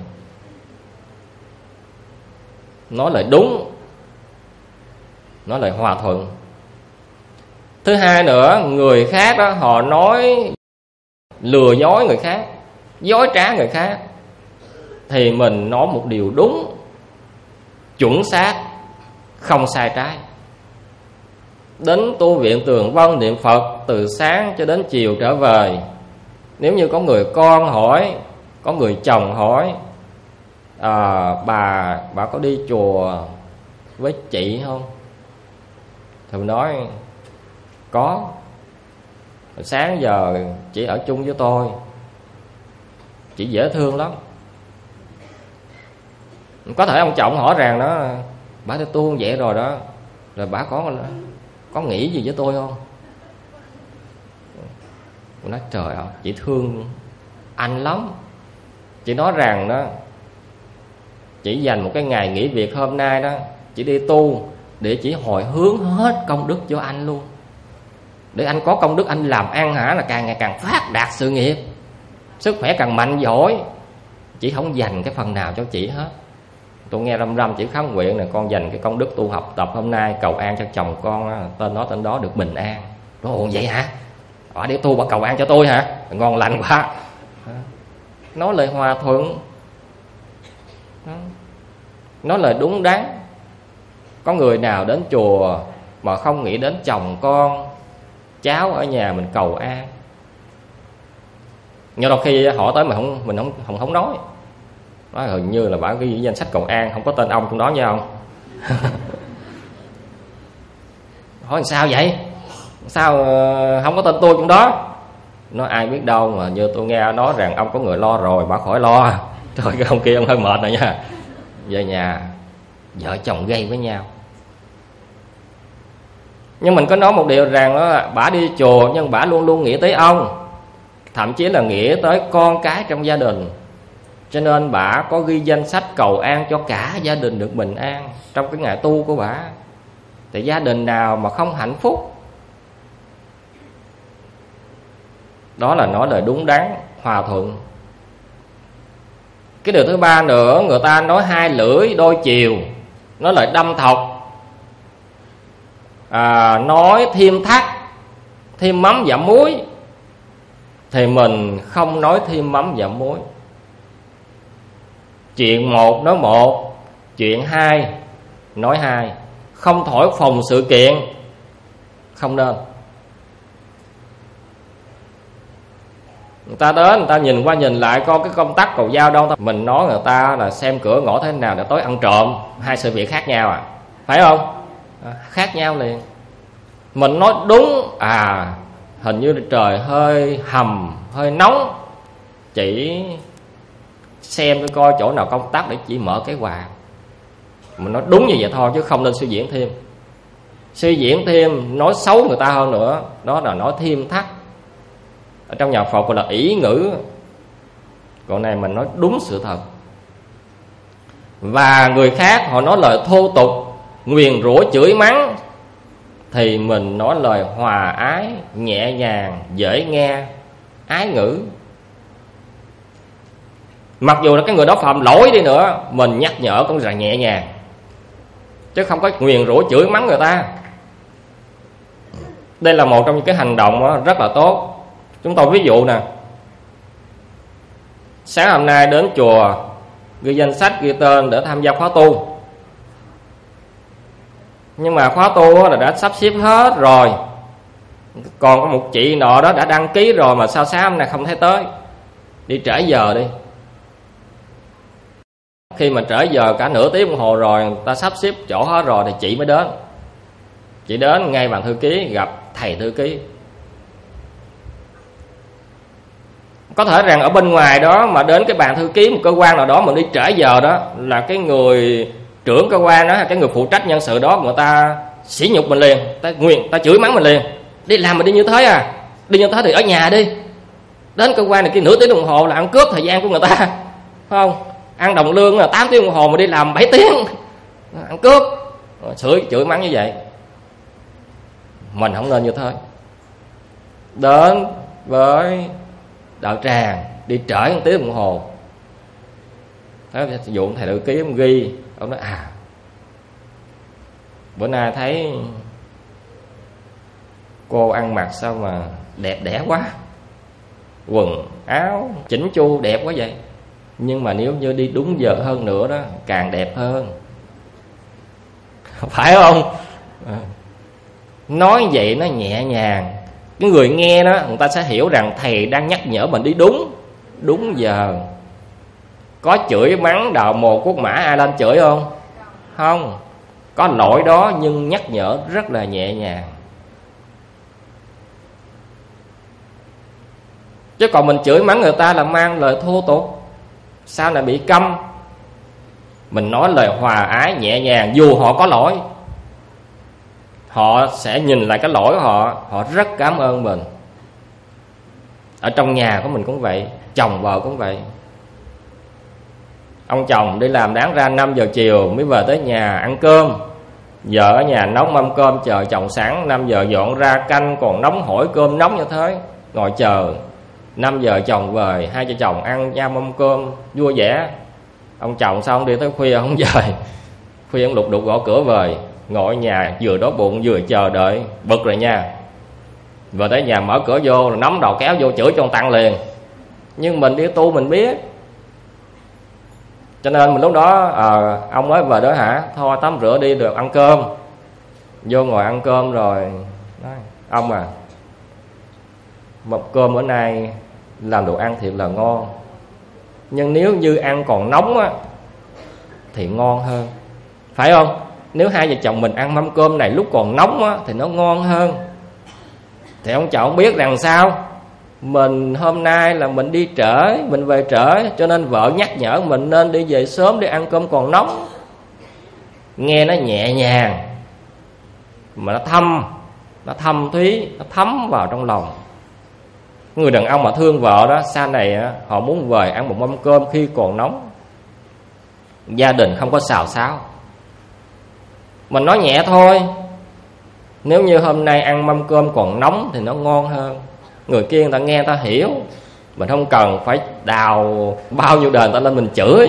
D: Nói lời đúng, nói lời hòa thuận. Thứ hai nữa, người khác đó họ nói lừa dối người khác, dối trá người khác, thì mình nói một điều đúng, chuẩn xác, không sai trái. Đến tu viện Tường Vân niệm Phật từ sáng cho đến chiều trở về, nếu như có người con hỏi, có người chồng hỏi, à, bà bà có đi chùa với chị không? Thì mình nói có, sáng giờ chị ở chung với tôi, chị dễ thương lắm. Có thể ông chồng hỏi rằng đó, bà tôi tu vậy rồi đó, rồi bà có có nghĩ gì với tôi không? Tôi nói trời ơi, chị thương anh lắm. Chị nói rằng đó, chỉ dành một cái ngày nghỉ việc hôm nay đó, chị đi tu để chỉ hồi hướng hết công đức cho anh luôn, để anh có công đức anh làm ăn hả là càng ngày càng phát đạt sự nghiệp, sức khỏe càng mạnh giỏi. Chị không dành cái phần nào cho chị hết. Tôi nghe răm răm chỉ khám nguyện này, con dành cái công đức tu học tập hôm nay cầu an cho chồng con đó, tên đó tên đó được bình an. Ồ vậy hả? Ở để tu bà cầu an cho tôi hả? Ngon lành quá. Nói lời hòa thuận, nói lời đúng đắn. Có người nào đến chùa mà không nghĩ đến chồng con, cháu ở nhà mình cầu an? Nhưng đôi khi hỏi tới mà không, mình không không không nói. Nói hình như là bà ghi danh sách cầu an không có tên ông trong đó nha ông. Hỏi làm sao vậy? Sao không có tên tôi trong đó? Nói ai biết đâu, mà như tôi nghe nói rằng ông có người lo rồi, bà khỏi lo. Trời, cái ông kia ông hơi mệt rồi nha. Về nhà vợ chồng gây với nhau. Nhưng mình có nói một điều rằng đó, bà đi chùa nhưng bà luôn luôn nghĩ tới ông, thậm chí là nghĩ tới con cái trong gia đình. Cho nên bà có ghi danh sách cầu an cho cả gia đình được bình an trong cái ngày tu của bà. Thì gia đình nào mà không hạnh phúc? Đó là nói lời đúng đắn, hòa thuận. Cái điều thứ ba nữa, người ta nói hai lưỡi đôi chiều, nói lời đâm thọc, à, nói thêm thắt, thêm mắm giảm muối. Thì mình không nói thêm mắm giảm muối. Chuyện một nói một, chuyện hai nói hai. Không thổi phồng sự kiện, không nên. Người ta đến, người ta nhìn qua nhìn lại coi cái công tắc cầu dao đâu, mình nói người ta là xem cửa ngõ thế nào để tối ăn trộm. Hai sự việc khác nhau à, phải không? À, khác nhau liền. Mình nói đúng, à hình như trời hơi hầm, hơi nóng, chỉ xem cái coi chỗ nào công tắc để chỉ mở cái quạt. Mình nói đúng như vậy thôi chứ không nên suy diễn thêm. Suy diễn thêm, nói xấu người ta hơn nữa, đó là nói thêm thắt. Ở trong nhà Phật gọi là ỷ ngữ. Còn này mình nói đúng sự thật. Và người khác họ nói lời thô tục, nguyền rủa chửi mắng, thì mình nói lời hòa ái, nhẹ nhàng, dễ nghe, ái ngữ. Mặc dù là cái người đó phạm lỗi đi nữa, mình nhắc nhở cũng là nhẹ nhàng, chứ không có nguyền rủa chửi mắng người ta. Đây là một trong những cái hành động rất là tốt. Chúng tôi ví dụ nè, sáng hôm nay đến chùa, ghi danh sách, ghi tên để tham gia khóa tu. Nhưng mà khóa tu là đã sắp xếp hết rồi, còn có một chị nọ đó đã đăng ký rồi mà sao sáng hôm nay không thấy tới. Đi trễ giờ đi. Khi mà trễ giờ cả nửa tiếng đồng hồ rồi, người ta sắp xếp chỗ hết rồi thì chị mới đến. Chị đến ngay bàn thư ký gặp thầy thư ký. Có thể rằng ở bên ngoài đó mà đến cái bàn thư ký một cơ quan nào đó mình đi trễ giờ đó, là cái người trưởng cơ quan đó, cái người phụ trách nhân sự đó, người ta sỉ nhục mình liền, ta nguyên ta chửi mắng mình liền. Đi làm mà đi như thế à? Đi như thế thì ở nhà đi. Đến cơ quan này kia nửa tiếng đồng hồ là ăn cướp thời gian của người ta, phải không? Ăn đồng lương là tám tiếng đồng hồ mà đi làm bảy tiếng, ăn cướp. Chửi chửi mắng như vậy. Mình không nên như thế. Đến với đạo tràng đi trễ một tiếng đồng hồ, thế dụ thầy thư ký ông ghi, ông nói à bữa nay thấy cô ăn mặc sao mà đẹp đẽ quá, quần áo chỉnh chu đẹp quá vậy, nhưng mà nếu như đi đúng giờ hơn nữa đó càng đẹp hơn, phải không? Nói vậy nó nhẹ nhàng, cái người nghe đó người ta sẽ hiểu rằng thầy đang nhắc nhở mình đi đúng đúng giờ. Có chửi mắng đào mồ cuốc mã ai lên chửi không? Không. Có lỗi đó nhưng nhắc nhở rất là nhẹ nhàng. Chứ còn mình chửi mắng người ta là mang lời thô tục, sao lại bị câm? Mình nói lời hòa ái nhẹ nhàng, dù họ có lỗi, họ sẽ nhìn lại cái lỗi của họ, họ rất cảm ơn mình. Ở trong nhà của mình cũng vậy, chồng vợ cũng vậy. Ông chồng đi làm đáng ra năm giờ chiều mới về tới nhà ăn cơm, vợ ở nhà nấu mâm cơm chờ chồng sẵn, năm giờ dọn ra canh còn nóng hổi, cơm nóng như thế, ngồi chờ. Năm giờ chồng về, hai vợ chồng ăn ra mâm cơm vui vẻ. Ông chồng xong đi tới khuya không về, khuya ông lục đục gõ cửa về, ngồi ở nhà vừa đói bụng vừa chờ đợi, bực rồi nha. Vừa tới nhà mở cửa vô rồi nắm đầu kéo vô chửi cho ông tặng liền. Nhưng mình đi tu mình biết, cho nên mình lúc đó à, ông mới về đó hả, thôi tắm rửa đi được ăn cơm. Vô ngồi ăn cơm rồi nói, ông à, một cơm bữa nay làm đồ ăn thiệt là ngon, nhưng nếu như ăn còn nóng á thì ngon hơn, phải không? Nếu hai vợ chồng mình ăn mâm cơm này lúc còn nóng á thì nó ngon hơn. Thì ông chồng biết rằng sao, mình hôm nay là mình đi trễ, mình về trễ, cho nên vợ nhắc nhở mình nên đi về sớm để ăn cơm còn nóng. Nghe nó nhẹ nhàng mà nó thâm, nó thâm thúy, nó thấm vào trong lòng. Người đàn ông mà thương vợ đó, sau này họ muốn về ăn một mâm cơm khi còn nóng, gia đình không có xào xáo. Mình nói nhẹ thôi, nếu như hôm nay ăn mâm cơm còn nóng thì nó ngon hơn. Người kia người ta nghe người ta hiểu. Mình không cần phải đào bao nhiêu đền ta lên mình chửi.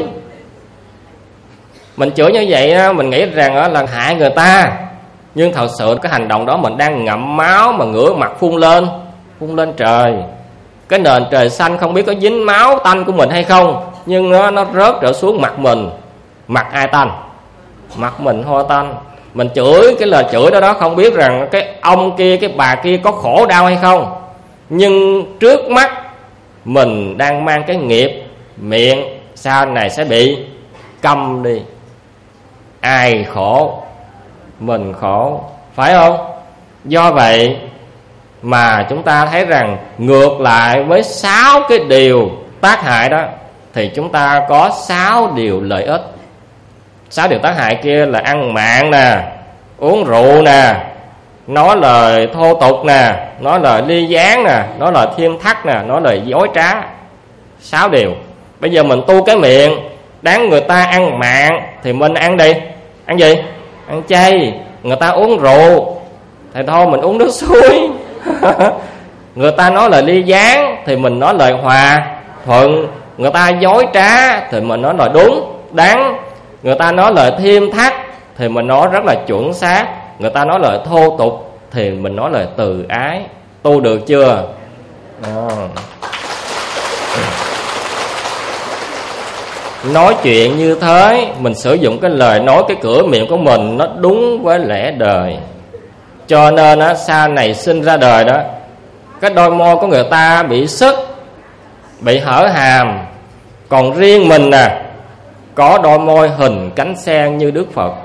D: Mình chửi như vậy mình nghĩ rằng là hại người ta, nhưng thật sự cái hành động đó mình đang ngậm máu mà ngửa mặt phun lên, phun lên trời. Cái nền trời xanh không biết có dính máu tanh của mình hay không, nhưng nó, nó rớt trở xuống mặt mình. Mặt ai tanh? Mặt mình hoa tanh. Mình chửi cái lời chửi đó đó không biết rằng cái ông kia, cái bà kia có khổ đau hay không, nhưng trước mắt mình đang mang cái nghiệp miệng sau này sẽ bị câm đi. Ai khổ? Mình khổ, phải không? Do vậy mà chúng ta thấy rằng ngược lại với sáu cái điều tác hại đó thì chúng ta có sáu điều lợi ích. Sáu điều tác hại kia là ăn mạn nè, uống rượu nè, nói lời thô tục nè, nói lời ly gián nè, nói lời thiêm thắt nè, nói lời dối trá. Sáu điều. Bây giờ mình tu cái miệng, đáng người ta ăn mạn thì mình ăn đi. Ăn gì? Ăn chay. Người ta uống rượu thì thôi mình uống nước suối. Người ta nói lời ly gián thì mình nói lời hòa thuận. Người ta dối trá thì mình nói lời đúng đáng. Người ta nói lời thiêm thắt thì mình nói rất là chuẩn xác. Người ta nói lời thô tục thì mình nói lời từ ái. Tu được chưa? À. Nói chuyện như thế, mình sử dụng cái lời nói, cái cửa miệng của mình nó đúng với lẽ đời. Cho nên á, sau này sinh ra đời đó, cái đôi môi của người ta bị sứt, bị hở hàm. Còn riêng mình nè, có đôi môi hình cánh sen như Đức Phật.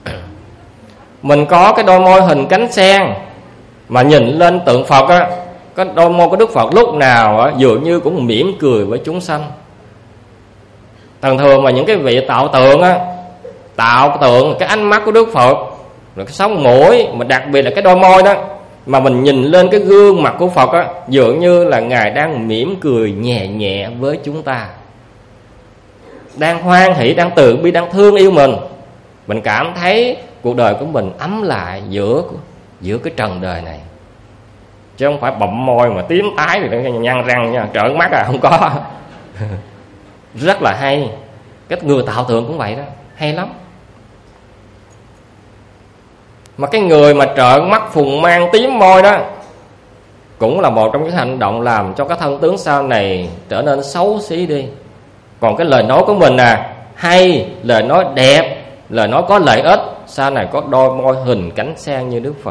D: Mình có cái đôi môi hình cánh sen mà nhìn lên tượng Phật á, Cái đôi môi của Đức Phật lúc nào á, dường như cũng mỉm cười với chúng sanh. Thường thường mà những cái vị tạo tượng á, tạo tượng cái ánh mắt của Đức Phật, rồi cái sống mũi, mà đặc biệt là cái đôi môi đó, mà mình nhìn lên cái gương mặt của Phật á, dường như là Ngài đang mỉm cười nhẹ nhẹ với chúng ta, đang hoan hỷ, đang từ bi, đang thương yêu mình. Mình cảm thấy cuộc đời của mình ấm lại giữa giữa cái trần đời này, chứ không phải bậm môi mà tím tái thì nhăn răng nha, trợn mắt à, không có. Rất là hay. Cái người tạo tượng cũng vậy đó, hay lắm. Mà cái người mà trợn mắt phùng mang tím môi đó cũng là một trong những hành động làm cho cái thân tướng sau này trở nên xấu xí đi. Còn cái lời nói của mình à, hay, lời nói đẹp, lời nói có lợi ích, sau này có đôi môi hình cánh sen như Đức Phật.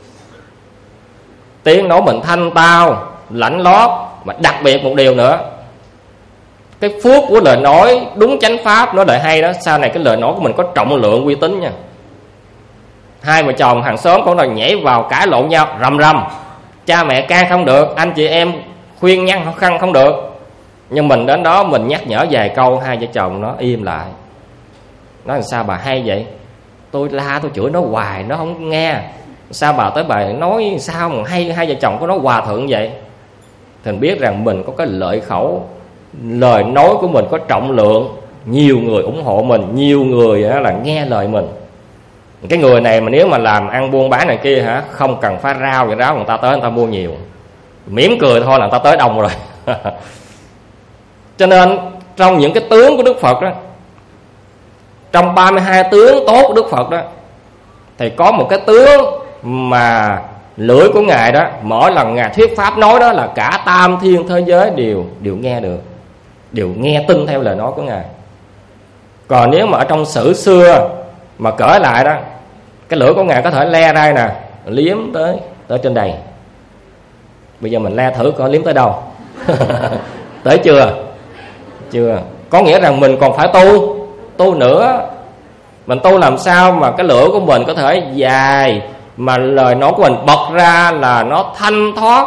D: Tiếng nói mình thanh tao, lạnh lót. Mà đặc biệt một điều nữa, cái phước của lời nói đúng chánh pháp, nói lời hay đó, sau này cái lời nói của mình có trọng lượng uy tín nha. Hai vợ chồng hàng xóm có nói nhảy vào cãi lộn nhau rầm rầm, cha mẹ can không được, anh chị em khuyên nhăn khăn không được, nhưng mình đến đó mình nhắc nhở vài câu, hai vợ chồng nó im lại. Nói làm sao bà hay vậy? Tôi la tôi chửi nó hoài nó không nghe, sao bà tới bà nói sao mà hay, hai vợ chồng có nói hòa thượng vậy? Thì mình biết rằng mình có cái lợi khẩu, lời nói của mình có trọng lượng, nhiều người ủng hộ mình, nhiều người là nghe lời mình. Cái người này mà nếu mà làm ăn buôn bán này kia hả, không cần phá rau vậy đó, người ta tới người ta mua nhiều, mỉm cười thôi là người ta tới đông rồi. Cho nên trong những cái tướng của Đức Phật đó, trong ba mươi hai tướng tốt của Đức Phật đó, thì có một cái tướng mà lưỡi của Ngài đó, mỗi lần Ngài thuyết pháp nói đó là cả tam thiên thế giới đều đều nghe được, đều nghe tin theo lời nói của Ngài. Còn nếu mà ở trong sử xưa mà cởi lại đó, cái lưỡi của Ngài có thể le ra nè, liếm tới tới trên đây. Bây giờ mình le thử coi liếm tới đâu. Tới chưa? Chưa. Có nghĩa rằng mình còn phải tu, tu nữa. Mình tu làm sao mà cái lưỡi của mình có thể dài, mà lời nói của mình bật ra là nó thanh thoát,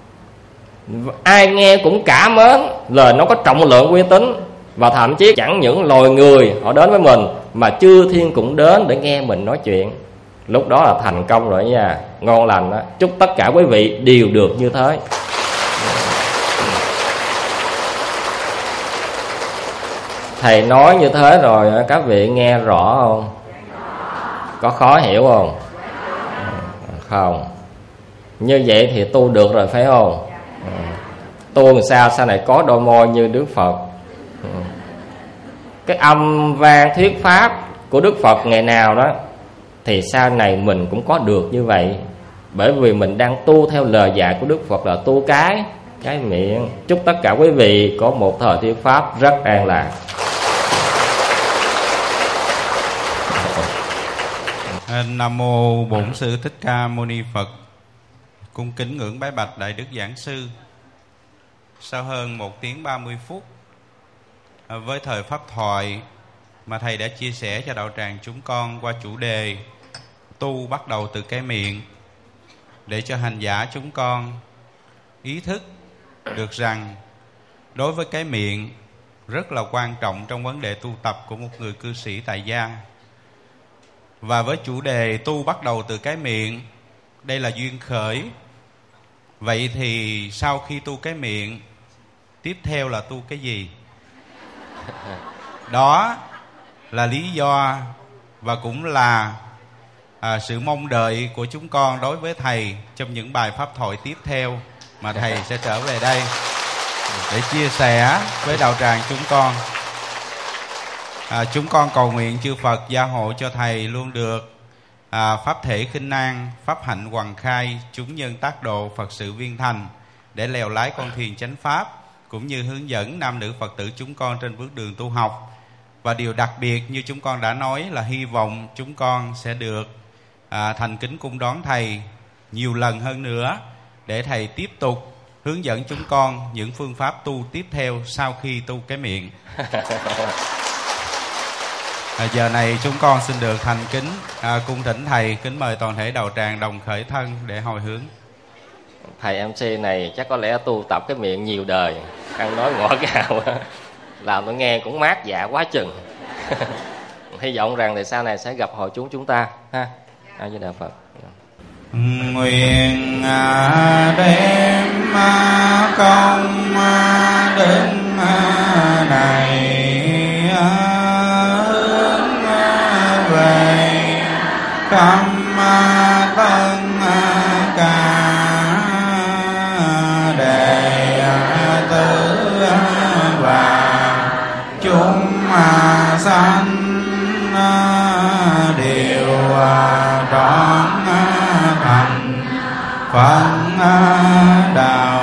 D: ai nghe cũng cảm mến, lời nó có trọng lượng uy tín. Và thậm chí chẳng những loài người họ đến với mình, mà chư thiên cũng đến để nghe mình nói chuyện. Lúc đó là thành công rồi nha, ngon lành đó. Chúc tất cả quý vị đều được như thế. Thầy nói như thế rồi các vị nghe rõ không? Có khó hiểu không? Không. Như vậy thì tu được rồi phải không? Tu làm sao sau này có đôi môi như Đức Phật. Cái âm vang thuyết pháp của Đức Phật ngày nào đó thì sau này mình cũng có được như vậy. Bởi vì mình đang tu theo lời dạy của Đức Phật là tu cái cái miệng. Chúc tất cả quý vị có một thời thuyết pháp rất an lạc.
C: Nam mô Bổn Sư Thích Ca Mâu Ni Phật. Cung kính ngưỡng bái bạch Đại Đức Giảng Sư. Sau hơn một tiếng ba mươi phút với thời pháp thoại mà Thầy đã chia sẻ cho đạo tràng chúng con qua chủ đề tu bắt đầu từ cái miệng, để cho hành giả chúng con ý thức được rằng đối với cái miệng rất là quan trọng trong vấn đề tu tập của một người cư sĩ tại gia. Và với chủ đề tu bắt đầu từ cái miệng, đây là duyên khởi. Vậy thì sau khi tu cái miệng, tiếp theo là tu cái gì? Đó là lý do và cũng là à, sự mong đợi của chúng con đối với Thầy trong những bài pháp thoại tiếp theo mà Thầy sẽ trở về đây để chia sẻ với đạo tràng chúng con. À, chúng con cầu nguyện chư Phật gia hộ cho Thầy luôn được à, pháp thể khinh an, pháp hạnh hoằng khai, chúng nhân tác độ, Phật sự viên thành, để lèo lái con thuyền chánh pháp, cũng như hướng dẫn nam nữ Phật tử chúng con trên bước đường tu học. Và điều đặc biệt như chúng con đã nói là hy vọng chúng con sẽ được à, thành kính cung đón Thầy nhiều lần hơn nữa, để Thầy tiếp tục hướng dẫn chúng con những phương pháp tu tiếp theo sau khi tu cái miệng. À, giờ này chúng con xin được thành kính à, cung thỉnh Thầy, kính mời toàn thể đạo tràng đồng khởi thân để hồi hướng.
D: thầy em xê này chắc có lẽ tu tập cái miệng nhiều đời, ăn nói ngọt ngào, làm tôi nghe cũng mát dạ quá chừng. Hy vọng rằng thì sau này sẽ gặp hội chúng chúng ta ha. A Di Đà Phật.
C: Nguyện đem công đức này hướng về khắp tất cả đệ tử và chúng sanh đều trọn thành Phật đạo.